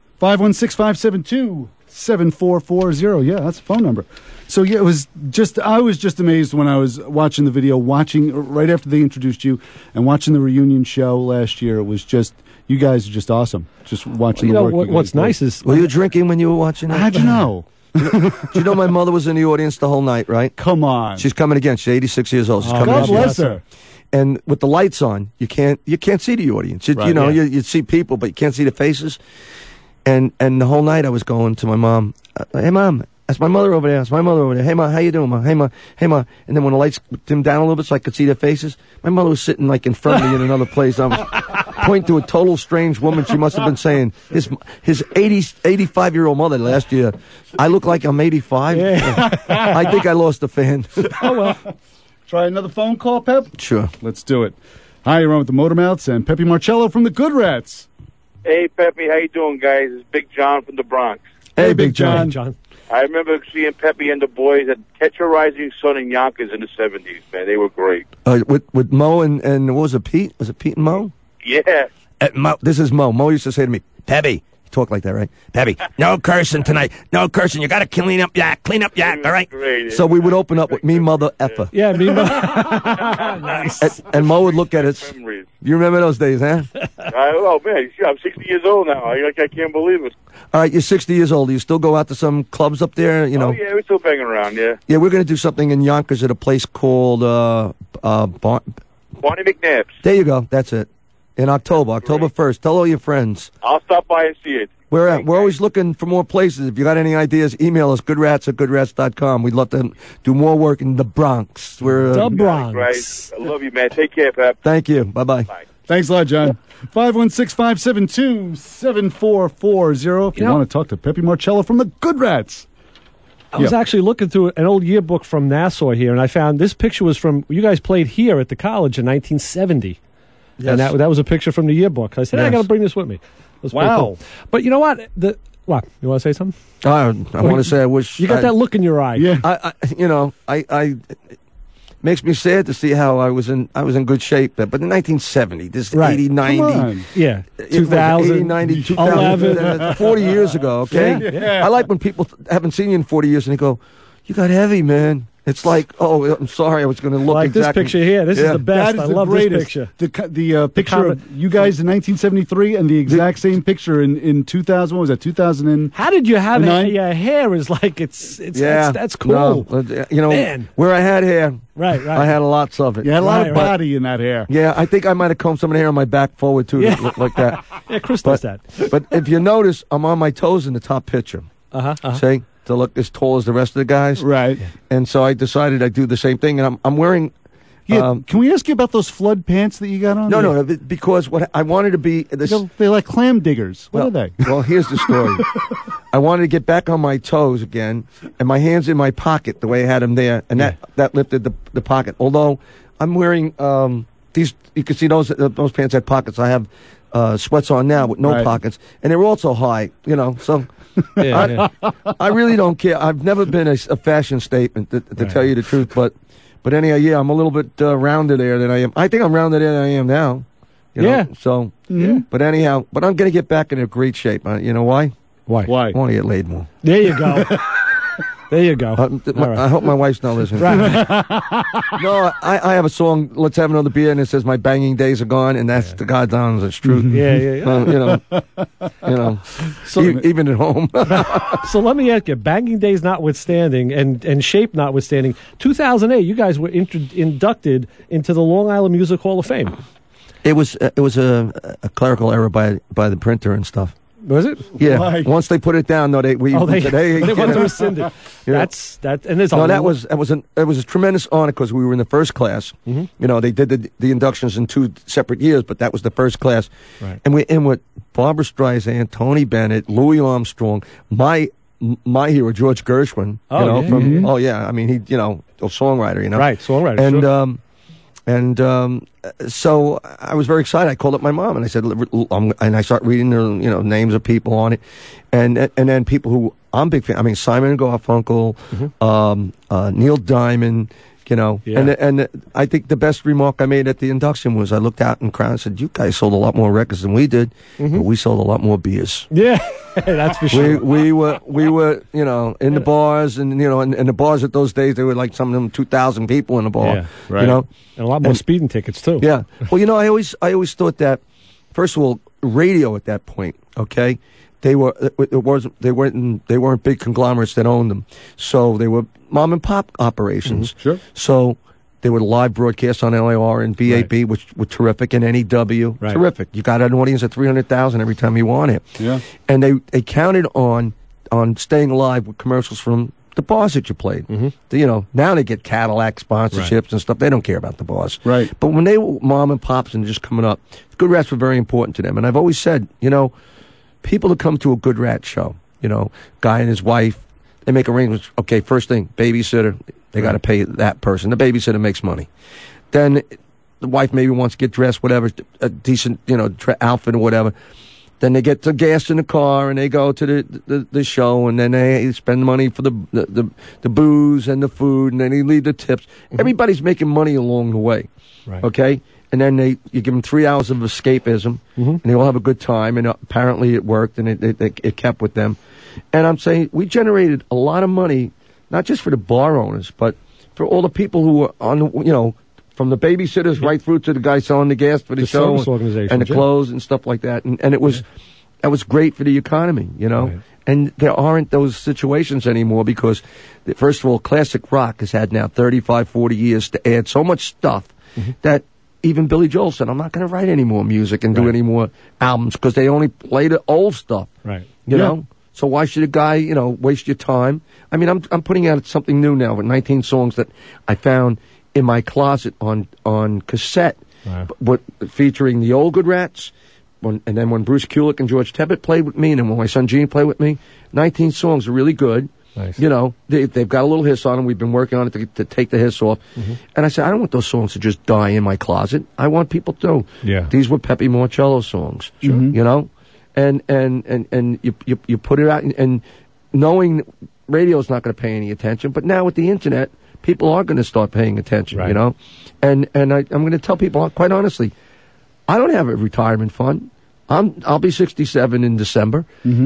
516-572-7440. Yeah, that's the phone number. So, yeah, I was just amazed when I was watching the video, right after they introduced you, and watching the reunion show last year. It was just, you guys are just awesome. Just watching the work. What's nice is... Were you drinking when you were watching it? How'd you know? Do you know my mother was in the audience the whole night, right? Come on. She's coming again. She's 86 years old. She's coming God again. bless her. And with the lights on, you can't see the audience. You see people, but you can't see the faces. And the whole night I was going to my mom. Hey, Mom, that's my mother over there. That's my mother over there. Hey, Ma, how you doing, Ma? Hey, Ma. Hey, Ma. And then when the lights dimmed down a little bit so I could see their faces, my mother was sitting like in front of me in another place. I point to a total strange woman. She must have been saying, his 85-year-old mother last year, I look like I'm 85. I think I lost a fan. Oh, well. Try another phone call, Pep? Sure. Let's do it. Hi, you're on with the Motormouths and Pepe Marcello from the Good Rats. Hey, Pepe, how you doing, guys? It's Big John from the Bronx. Hey, Big John. Hey, John. I remember seeing Pepe and the boys at Tetra Rising Sun in Yonkers in the 70s, man. They were great. With Mo and what was it, Pete? Was it Pete and Mo? Yeah. Mo, this is Mo. Mo used to say to me, Pepe, he talked like that, right? Pepe, no cursing tonight. No cursing. You got to clean up yak, all right? Great. So we would open up with me, mother, effer. Yeah, me, mother. Nice. And Mo would look at us. Memories. You remember those days, huh? Oh, man, I'm 60 years old now. I can't believe it. All right, you're 60 years old. Do you still go out to some clubs up there? You know? Oh, yeah, we're still banging around, yeah. Yeah, we're going to do something in Yonkers at a place called Barney McNabb's. There you go. That's it. In October 1st. Tell all your friends. I'll stop by and see it. We're always looking for more places. If you got any ideas, email us, goodrats@goodrats.com. We'd love to do more work in the Bronx. We're the Bronx. Right. I love you, man. Take care, Pep. Thank you. Bye-bye. Bye. Thanks a lot, John. 516-572-7440 if you want to talk to Pepe Marcello from the Good Rats. I was actually looking through an old yearbook from Nassau here, and I found this picture was from, you guys played here at the college in 1970. Yes. And that was a picture from the yearbook. I said, I got to bring this with me. It was pretty cool. But you know what? What? You want to say something? I want to say I wish... You got that look in your eye. Yeah. I makes me sad to see how I was in good shape. But in 1970, this Right. 80, 90... Yeah. 2000, 80, 90, 2000, 40 years ago, okay? Yeah. I like when people haven't seen you in 40 years and they go, you got heavy, man. It's like, oh, I'm sorry, I was going to look like exactly... this picture here. This is the best. That is I love greatest. this picture. The picture of you guys in 1973 and the exact same picture in 2000. What was that? 2000. How did you have Nine? your hair? Is like it's Yeah, that's cool. No, you know, Man. where I had hair, Right. I had lots of it. You had a lot of Right. body in that hair. Yeah, I think I might have combed some of the hair on my back forward too, Yeah. to look like that. Yeah, Chris does that. But if you notice, I'm on my toes in the top picture. See, to look as tall as the rest of the guys. Right. And so I decided I'd do the same thing, and I'm wearing. Yeah. Can we ask you about those flood pants that you got on? No, because what I wanted to be this. They're like clam diggers. What are they? Well, here's the story. I wanted to get back on my toes again, and my hands in my pocket the way I had them there, and that lifted the pocket. Although I'm wearing these, you can see those pants had pockets. I have sweats on now with no pockets, and they're also high. You know, so. I really don't care. I've never been a fashion statement to tell you the truth, but anyhow, yeah, I'm a little bit rounder there than I am. I think I'm rounder there than I am now. You know? So, but anyhow, but I'm going to get back in a great shape. You know why? Why? I want to get laid more. There you go. There you go. I hope my wife's not listening. Right. No, I have a song, Let's Have Another Beer, and it says, my banging days are gone, and that's the God's honest truth. Yeah. You know, so, even at home. So let me ask you, banging days notwithstanding and shape notwithstanding, 2008, you guys were inducted into the Long Island Music Hall of Fame. It was a clerical error by the printer and stuff. Was it? Yeah. Why? Once they put it down, they said, hey, they want to rescind it. Yeah. And there's it was a tremendous honor because we were in the first class. Mm-hmm. You know, they did the inductions in 2 separate years, but that was the first class. Right. And we in with Barbra Streisand, Tony Bennett, Louis Armstrong, my hero George Gershwin. I mean, he a songwriter. You know, right? Songwriter. And sure. So I was very excited. I called up my mom and I said, and I start reading the names of people on it, and then people who I'm a big fan. I mean, Simon and Garfunkel, Neil Diamond, and I think the best remark I made at the induction was I looked out in the crowd and said, "You guys sold a lot more records than we did, but we sold a lot more beers." Yeah, that's for sure. We were in the bars and in the bars at those days they were like some of them 2,000 people in the bar. Yeah, right. And a lot more speeding tickets too. Yeah. Well, I always thought that first of all, radio at that point, okay, they weren't big conglomerates that owned them, so they were mom and pop operations. Sure. So they were live broadcasts on LAR and BAB, which were terrific, and NEW, terrific. You got an audience of 300,000 every time you want it. Yeah. And they counted on staying alive with commercials from the bars that you played. You know, now they get Cadillac sponsorships and stuff. They don't care about the bars. Right. But when they were mom and pops and just coming up, Good Rats were very important to them. And I've always said, you know, people that come to a Good Rat show, you know, guy and his wife, they make arrangements. Okay, first thing, babysitter, they got to pay that person. The babysitter makes money. Then the wife maybe wants to get dressed, whatever, a decent, you know, outfit or whatever. Then they get the gas in the car and they go to the show, and then they spend money for the booze and the food, and then they leave the tips. Everybody's making money along the way. Right. Okay? And then you give them 3 hours of escapism, and they all have a good time, and apparently it worked, and it kept with them. And I'm saying we generated a lot of money, not just for the bar owners, but for all the people who were on, you know, from the babysitters right through to the guy selling the gas for the show and the clothes and stuff like that. And it was that was great for the economy, you know. Right. And there aren't those situations anymore because, first of all, classic rock has had now 35, 40 years to add so much stuff that even Billy Joel said, I'm not going to write any more music and do any more albums because they only play the old stuff. Right. You know? So why should a guy, you know, waste your time? I mean, I'm putting out something new now with 19 songs that I found in my closet on cassette, but featuring the old Good Rats, and then when Bruce Kulick and George Tebbett played with me, and then when my son Gene played with me, 19 songs are really good. Nice. You know, they've got a little hiss on them. We've been working on it to take the hiss off. And I said, I don't want those songs to just die in my closet. I want people to know these were Pepe Marcello songs. You know, and you put it out, and knowing radio's not going to pay any attention, but now with the internet, people are going to start paying attention, you know? And I'm going to tell people, quite honestly, I don't have a retirement fund. I'll be 67 in December.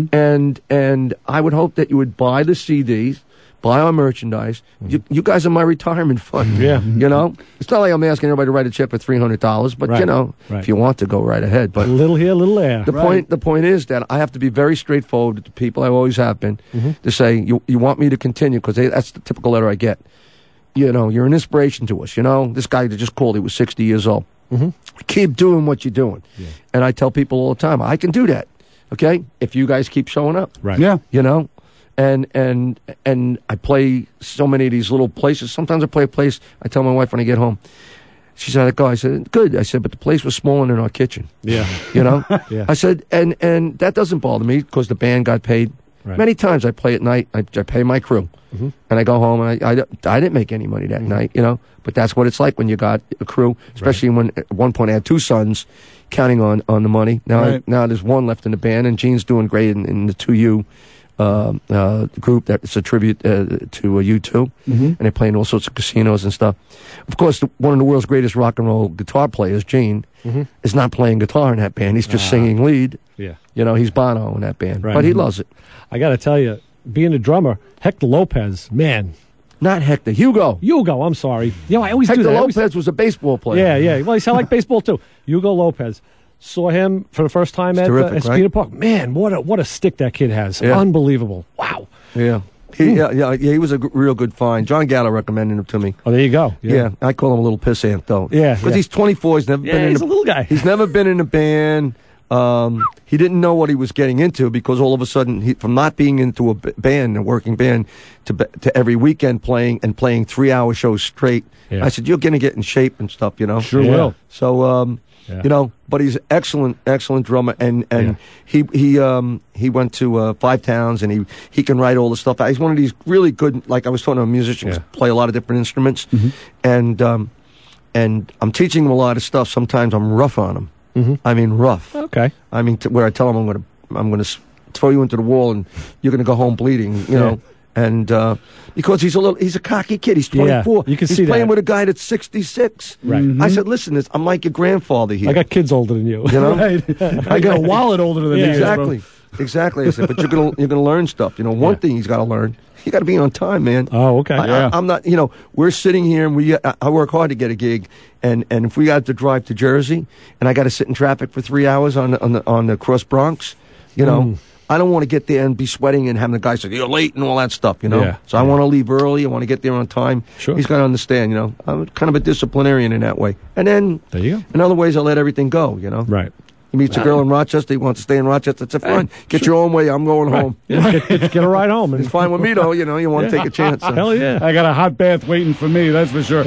And I would hope that you would buy the CDs, buy our merchandise. You guys are my retirement fund. You know? It's not like I'm asking everybody to write a check for $300, but, you know, if you want to, go right ahead. But a little here, a little there. The point is that I have to be very straightforward to people. I always have been, to say, you want me to continue, because that's the typical letter I get. You know, you're an inspiration to us. You know, this guy that just called, he was 60 years old. Keep doing what you're doing. And I tell people all the time, I can do that. Okay? If you guys keep showing up. Yeah. You know? And I play so many of these little places. Sometimes I play a place, I tell my wife when I get home. She said, "I'd go." I said, "Good." I said, "But the place was smaller than our kitchen." You know? I said, and that doesn't bother me because the band got paid. Many times I play at night, I pay my crew, and I go home, and I didn't make any money that night, you know, but that's what it's like when you got a crew, especially when at one point I had two sons counting on the money. Now now there's one left in the band, and Gene's doing great in the 2U group that's a tribute to U2, and they're playing all sorts of casinos and stuff. Of course, one of the world's greatest rock and roll guitar players, Gene, is not playing guitar in that band. He's just singing lead. You know, he's Bono in that band, but he loves it. I got to tell you, being a drummer, Hector Lopez, man. Not Hector, Hugo. I'm sorry. You know, I always Hector do that. Lopez was a baseball player. Yeah. Well, I like baseball too. Hugo Lopez. Saw him for the first time at Spina Park. Man, what a stick that kid has. Unbelievable. Wow. Yeah. He was a real good find. John Gallo recommended him to me. Oh, there you go. Yeah. I call him a little pissant, though. Yeah. Because he's 24. He's never been in he's a little guy. He's never been in a band. He didn't know what he was getting into because all of a sudden, from not being into a band, a working band, to every weekend playing 3-hour shows straight. I said, you're going to get in shape and stuff, you know? Sure will. So, you know, but he's excellent drummer, and he went to 5 Towns, and he can write all the stuff. He's one of these really good, like I was talking to musicians, play a lot of different instruments, and I'm teaching him a lot of stuff. Sometimes I'm rough on him. I mean, rough. Okay. I mean, where I tell him I'm going to throw you into the wall, and you're going to go home bleeding. You know. And because he's a cocky kid. He's 24. You can he's see playing that. with a guy that's 66. Right. I said, listen, I'm like your grandfather here. I got kids older than you. You know? I got a wallet older than you. Exactly. I said, but you're gonna learn stuff. You know, one thing he's got to learn. You got to be on time, man. Oh, okay. I'm not. You know, we're sitting here, and I work hard to get a gig, and if we got to drive to Jersey, and I got to sit in traffic for 3 hours on the Cross Bronx, you know. I don't want to get there and be sweating and having the guy say, you're late and all that stuff, you know? So I want to leave early. I want to get there on time. Sure. He's got to understand, you know? I'm kind of a disciplinarian in that way. And then, there you go. In other ways, I let everything go, you know? Right. He meets a girl in Rochester. He wants to stay in Rochester. It's fine. Get your own way. I'm going home. Get a ride home. It's fine with me, though. You know, you want to take a chance. So. Hell yeah. I got a hot bath waiting for me, that's for sure.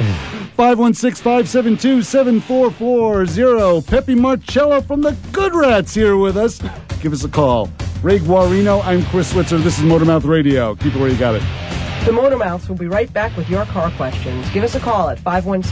516-572-7440. Pepe Marcello from the Good Rats here with us. Give us a call. Ray Guarino, I'm Chris Switzer. This is Motormouth Radio. Keep it where you got it. The Motormouths will be right back with your car questions. Give us a call at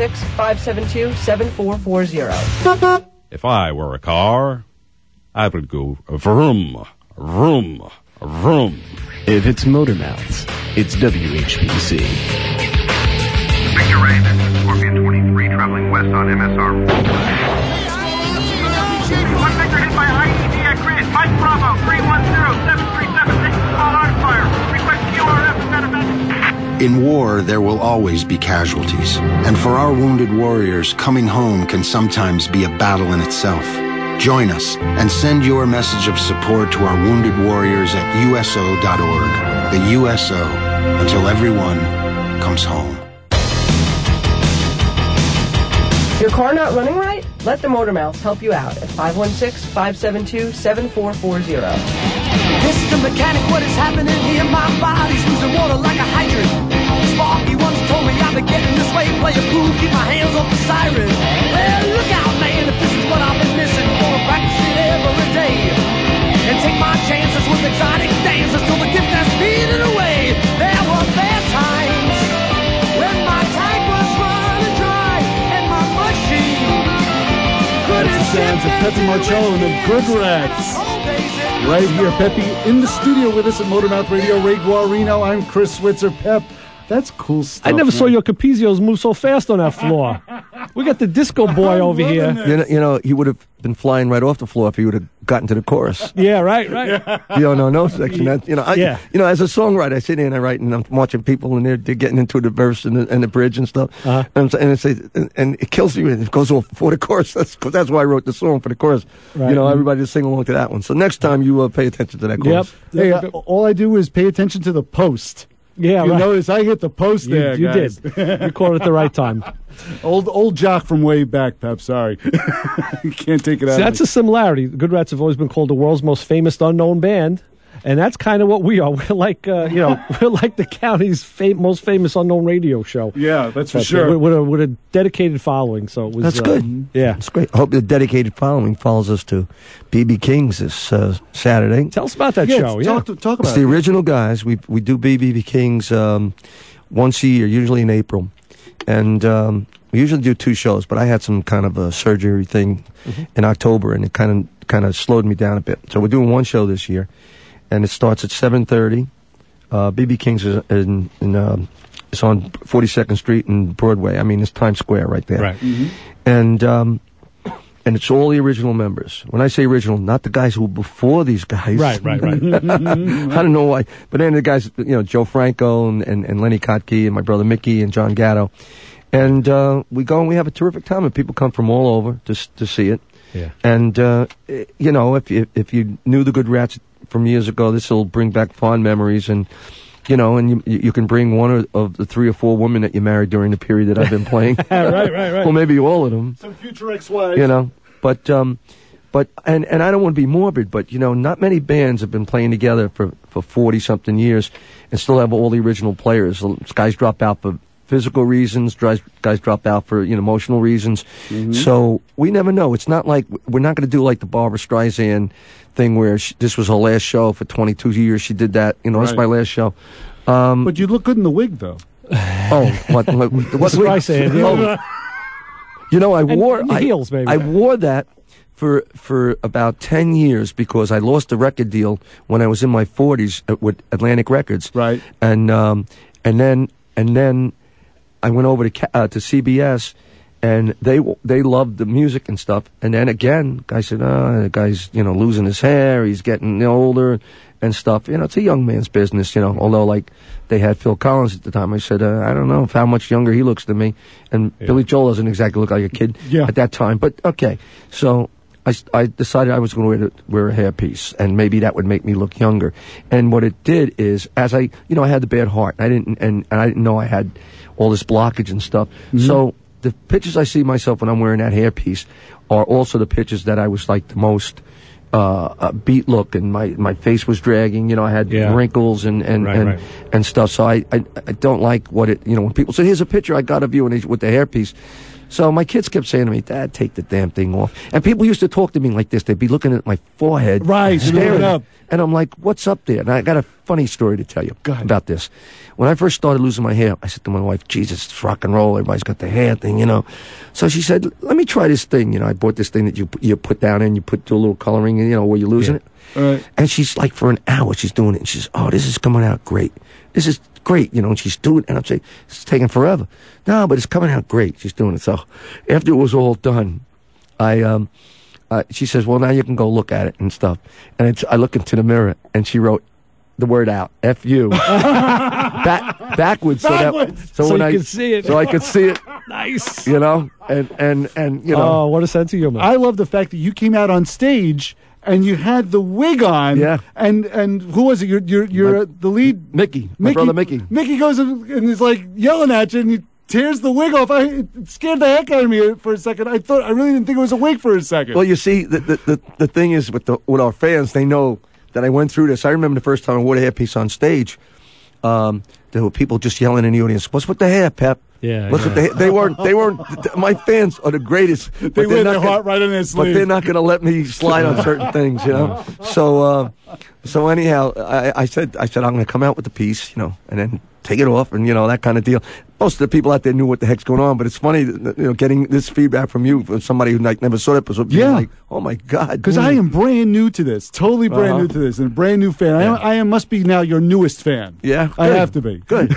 516-572-7440. If I were a car, I would go vroom, vroom, vroom. If it's Motormouths, it's WHPC. Victor Ray, this is Scorpion 23 traveling west on MSR. One Victor hit by IED at grid. Mike Bravo, 310-737, this is call on fire. Request QRF and medevac. In war, there will always be casualties. And for our wounded warriors, coming home can sometimes be a battle in itself. Join us and send your message of support to our wounded warriors at USO.org. The USO, until everyone comes home. Your car not running right? Let the Motormouths help you out at 516-572-7440. Mr. Mechanic, what is happening here? My body's losing water like a hydrant. Sparky once told me I've been getting this way. Play it cool, keep my hands off the siren. Well, look out, man, if this is what I've been missing. Gonna practice it every day. And take my chances with exotic dances till the gift has faded away. There were bad times when my tank was running dry and my machine couldn't Sounds of Pepe Marcello and the Good Rats. Right here, Pepe, in the studio with us at Motormouth Radio. Ray Guarino, I'm Chris Switzer. Pep, that's cool stuff. I never saw man. your Capizios move so fast on that floor. We got the disco boy over here. You know, he would have been flying right off the floor if he would have gotten to the chorus. Yeah, right. No section. That, you know, as a songwriter, I sit in and I write, and I'm watching people, and they're getting into the verse and the bridge and stuff. And it kills you, and it goes off for the chorus. That's why I wrote the song for the chorus. Right. You know, everybody to sing along to that one. So next time you pay attention to that chorus. Hey, all I do is pay attention to the post. Yeah, you right. notice I hit the post there, You guys. did. You caught it at the right time. Old jock from way back, Pep. Sorry. You can't take it out. See, that's a similarity. The Good Rats have always been called the world's most famous unknown band. And that's kind of what we are. We're like, we're like the county's most famous unknown radio show. Yeah, that's for sure. With a dedicated following. So it was. That's good. Yeah, that's great. I hope the dedicated following follows us to BB King's this Saturday. Tell us about that show. Talk about it's the original guys. We do BB King's once a year, usually in April, and we usually do 2 shows. But I had some kind of a surgery thing in October, and it kind of slowed me down a bit. So we're doing 1 show this year. And it starts at 7:30. BB King's is it's on 42nd Street and Broadway. I mean, it's Times Square right there. Right. Mm-hmm. And it's all the original members. When I say original, not the guys who were before these guys. Right. I don't know why. But then the guys, Joe Franco and Lenny Kotke and my brother Mickey and John Gatto. And we go and we have a terrific time. And people come from all over to see it. Yeah. And, if you knew the Good Rats from years ago, this will bring back fond memories, and you can bring one of the 3 or 4 women that you married during the period that I've been playing. right. Well, maybe all of them. Some future ex-wives. But and I don't want to be morbid, but not many bands have been playing together for 40 something years and still have all the original players. Guys drop out for physical reasons, guys drop out for emotional reasons. Mm-hmm. So we never know. It's not like we're not going to do like the Barbra Streisand thing where this was her last show for 22 years. She did that. That's my last show. But you look good in the wig, though. Oh, what Streisand? I wore and the heels, baby. I wore that for about 10 years because I lost a record deal when I was in my 40s with Atlantic Records. Right. And then I went over to CBS, and they loved the music and stuff. And then again, guy said, the guy's losing his hair, he's getting older and stuff. It's a young man's business. Although like they had Phil Collins at the time, I said, I don't know how much younger he looks than me. And Billy Joel doesn't exactly look like a kid at that time. But okay, so I decided I was going to wear a hairpiece, and maybe that would make me look younger. And what it did is, as I had the bad heart, and I didn't know I had all this blockage and stuff. Mm-hmm. So the pictures I see myself when I'm wearing that hairpiece are also the pictures that I was like the most beat look, and my face was dragging. You know, I had wrinkles and stuff. So I don't like what it. You know, when people say, "Here's a picture I got of you," and with the hairpiece. So my kids kept saying to me, "Dad, take the damn thing off." And people used to talk to me like this. They'd be looking at my forehead, staring up, and I'm like, "What's up there?" And I got a funny story to tell you about this. When I first started losing my hair, I said to my wife, "Jesus, it's rock and roll. Everybody's got the hair thing, you know." So she said, "Let me try this thing." You know, I bought this thing that you put down and you do a little coloring, you know, where you're losing it. Right. And she's like, for an hour, she's doing it, and she's, "Oh, this is coming out great. This is great," you know, and she's doing it, and I'm saying, "It's taking forever." "No, but it's coming out great." She's doing it. So after it was all done, she says, "Well, now you can go look at it and stuff." And I look into the mirror, and she wrote the word out, F-U. Backwards. So when you could see it. So I could see it. Nice. You know, and you know. Oh, what a sense of humor. I love the fact that you came out on stage and you had the wig on. Yeah. And who was it? You're the lead. Mickey. My brother Mickey. Mickey goes and is like yelling at you, and he tears the wig off. It scared the heck out of me for a second. I really didn't think it was a wig for a second. Well, you see, the thing is with our fans, they know that I went through this. I remember the first time I wore the hairpiece on stage. There were people just yelling in the audience, "What's with the hair, Pep?" Yeah. What's with the hair? They weren't. My fans are the greatest. They wear their heart right in their sleeve. But they're not going to let me slide on certain things, you know. So anyhow, I said I'm going to come out with the piece, you know, and then take it off, and you know, that kind of deal. Most of the people out there knew what the heck's going on, but it's funny, you know, getting this feedback from you, from somebody who like never saw it, was like, "Oh my God!" Because I am brand new to this, totally brand new to this, and a brand new fan. Yeah. I must be now your newest fan. Yeah, I have to be. Good.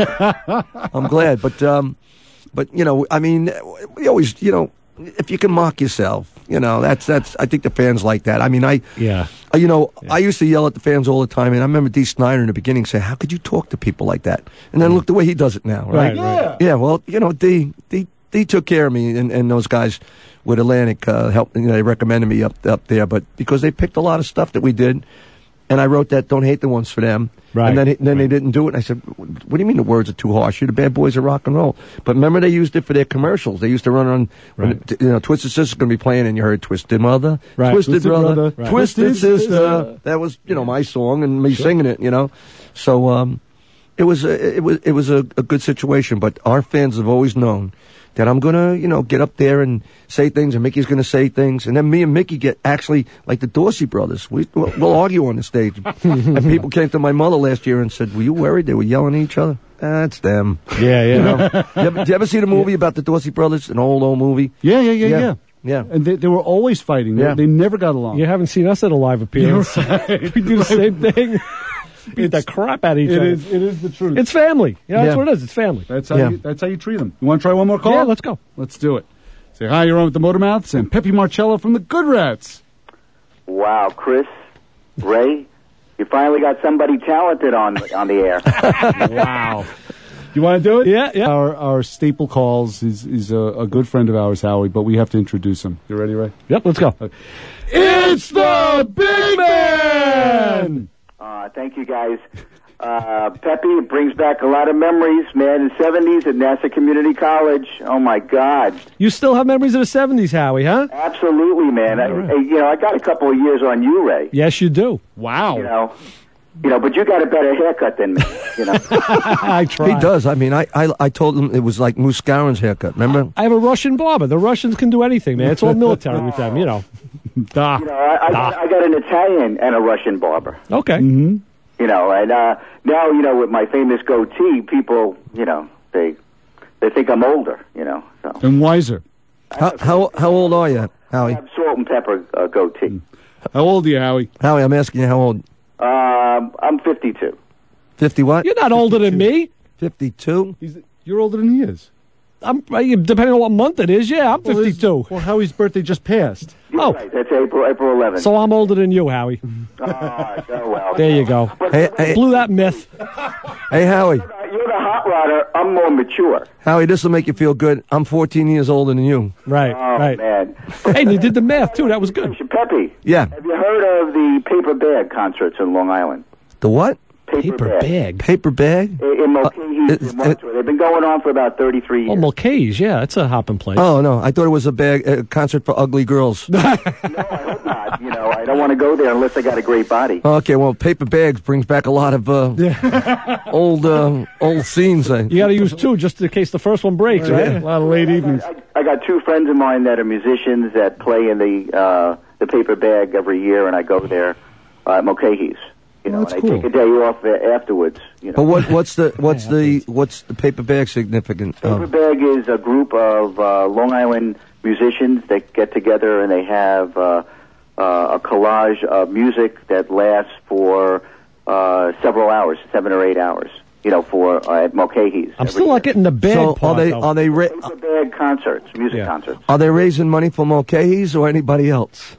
I'm glad, but you know, I mean, we always, you know, if you can mock yourself, you know, that's. I think the fans like that. I mean, I used to yell at the fans all the time, and I remember Dee Snider in the beginning saying, "How could you talk to people like that?" And then look the way he does it now, right? Yeah. Well, you know, Dee took care of me, and those guys with Atlantic helped. You know, they recommended me up there, but because they picked a lot of stuff that we did, and I wrote that "Don't hate the ones" for them. Right. And then they didn't do it. And I said, "What do you mean the words are too harsh? You're the bad boys of rock and roll." But remember, they used it for their commercials. They used to run on, you know, Twisted Sister's going to be playing, and you heard "Twisted Mother," "Twisted Brother," "Twisted Sister." That was, you know, my song and me singing it. You know, so it was a good situation. But our fans have always known that I'm gonna, you know, get up there and say things, and Mickey's gonna say things, and then me and Mickey get actually like the Dorsey brothers. We'll argue on the stage, and people came to my mother last year and said, "Were you worried they were yelling at each other?" That's them. Yeah. You know? Did you ever see the movie about the Dorsey brothers? An old movie. Yeah. Yeah. And they were always fighting. They never got along. You haven't seen us at a live appearance. We do the same thing. Beat the crap out of each other. It is the truth. It's family. Yeah, that's what it is. It's family. That's how you treat them. You want to try one more call? Yeah, let's go. Let's do it. Say hi, you're on with the Motormouths and Pepe Marcello from the Good Rats. Wow, Chris, Ray, you finally got somebody talented on the air. Wow. You want to do it? Yeah. Our staple calls is a good friend of ours, Howie, but we have to introduce him. You ready, Ray? Yep, let's go. It's the Big Man! Thank you, guys. Pepe, it brings back a lot of memories, man. The 70s at Nassau Community College. Oh, my God. You still have memories of the 70s, Howie, huh? Absolutely, man. I got a couple of years on you, Ray. Yes, you do. Wow. You know, but you got a better haircut than me, you know. I tried. He does. I mean, I told him it was like Moose Gowron's haircut, remember? I have a Russian barber. The Russians can do anything, man. It's all military with them, you know. I got an Italian and a Russian barber. Okay. Mm-hmm. You know, and now, you know, with my famous goatee, people, you know, they think I'm older, you know. So. And wiser. How old are you, Howie? I have salt and pepper goatee. How old are you, Howie? Howie, I'm asking you how old. I'm 52. 50 what? You're not older than me. 52? You're older than he is. Depending on what month it is, yeah, I'm 52. Well, Howie's birthday just passed. You're right. That's April 11th. So I'm older than you, Howie. Well. There you go. Hey, blew that myth. Hey, Howie. You're the hot rodder. I'm more mature. Howie, this will make you feel good. I'm 14 years older than you. Right, right. Man. Hey, and you did the math, too. That was good. Pepe. Yeah. Have you heard of the Paper Bag concerts in Long Island? The what? Paper Bag. Paper Bag? In Mulcahy, Mulcahy's in Montour. They've been going on for about 33 years. Oh, Mulcahy's, yeah, it's a hopping place. Oh, no, I thought it was a concert for ugly girls. No, I hope not. You know, I don't want to go there unless I got a great body. Okay, well, Paper Bags brings back a lot of old scenes. You got to use two just in case the first one breaks, right? A lot of late evenings. I got two friends of mine that are musicians that play in the Paper Bag every year, and I go there at Mulcahy's. You know, and I take a day off afterwards. You know. But what's the Paper Bag significant? Paper Bag is a group of Long Island musicians that get together and they have a collage of music that lasts for several hours, 7 or 8 hours. You know, for at Mulcahy's. I'm still not getting the bag So part. are they Paper Bag concerts, music concerts. Are they raising money for Mulcahy's or anybody else?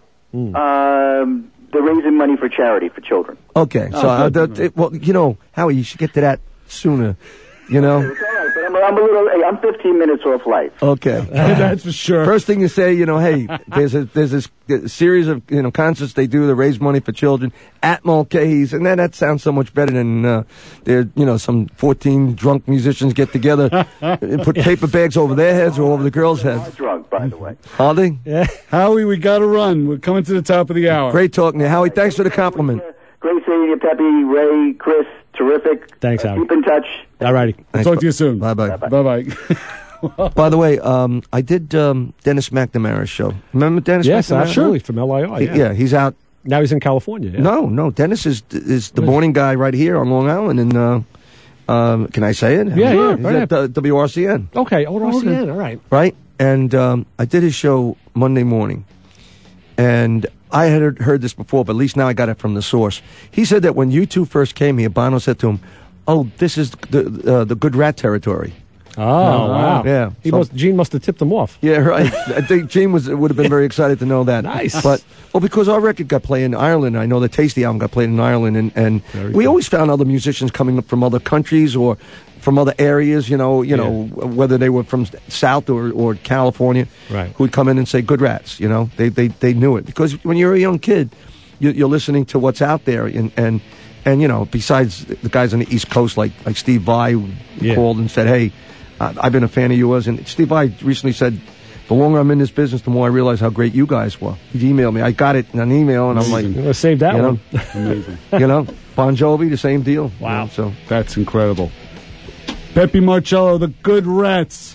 They're raising money for charity for children. Okay, so well, you know, Howie, you should get to that sooner. You know. It's all right, but I'm 15 minutes off life. Okay, that's for sure. First thing you say, you know, hey, there's this series of concerts they do to raise money for children at Mulcahy's, and that sounds so much better than some 14 drunk musicians get together and put paper bags over their heads or over the girls' heads. I'm drunk, by the way. Are they? Yeah. Howie, we got to run. We're coming to the top of the hour. Great talking to you, Howie. Thanks for the compliment. Great seeing you, Peppy, Ray, Chris. Terrific. Thanks, Howie. Keep in touch. All righty. I'll talk to you soon. Bye-bye. Bye-bye. By the way, I did Dennis McNamara's show. Remember Dennis McNamara? Yes, absolutely, from LII. Yeah, he's out. Now he's in California. Yeah. No, Dennis is the morning guy right here on Long Island, and can I say it? Yeah, He's at WRCN. Okay, WRCN, all right. Right, and I did his show Monday morning, and I had heard this before, but at least now I got it from the source. He said that when U2 first came here, Bono said to him, "Oh, this is the good rat territory." Oh, wow. Yeah. Gene must have tipped him off. Yeah, right. I think Gene would have been very excited to know that. Nice. But, because our record got played in Ireland, I know the Tasty album got played in Ireland, and we always found other musicians coming up from other countries or from other areas, whether they were from South or California, right, who'd come in and say, good rats, they knew it. Because when you're a young kid, you're listening to what's out there, and besides the guys on the East Coast like Steve Vai, who called and said, hey, I've been a fan of yours, and Steve Vai recently said, the longer I'm in this business, the more I realize how great you guys were. He emailed me. I got it in an email, and I'm like, I'm going to save that one. Amazing. Bon Jovi, the same deal. Wow. So that's incredible. Pepe Marcello, the Good Rats.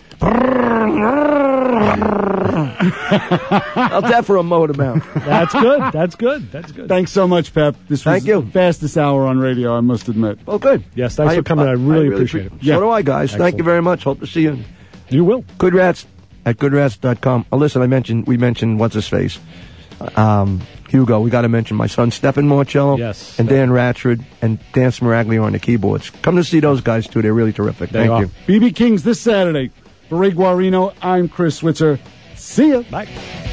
How's that for a motor mouth? That's good. That's good. That's good. Thanks so much, Pep. This was the fastest hour on radio, I must admit. Oh, good. Yes, thanks for coming. I really appreciate it. So do I, guys. Excellent. Thank you very much. Hope to see you. You will. Good Rats at goodrats.com. Oh, listen, we mentioned what's-his-face. Hugo, we got to mention my son, Stephen Marcello. Yes. And Dan Ratchford and Dan Smiraglio on the keyboards. Come to see those guys, too. They're really terrific. Thank you. BB King's this Saturday. For Ray Guarino, I'm Chris Switzer. See ya. Bye.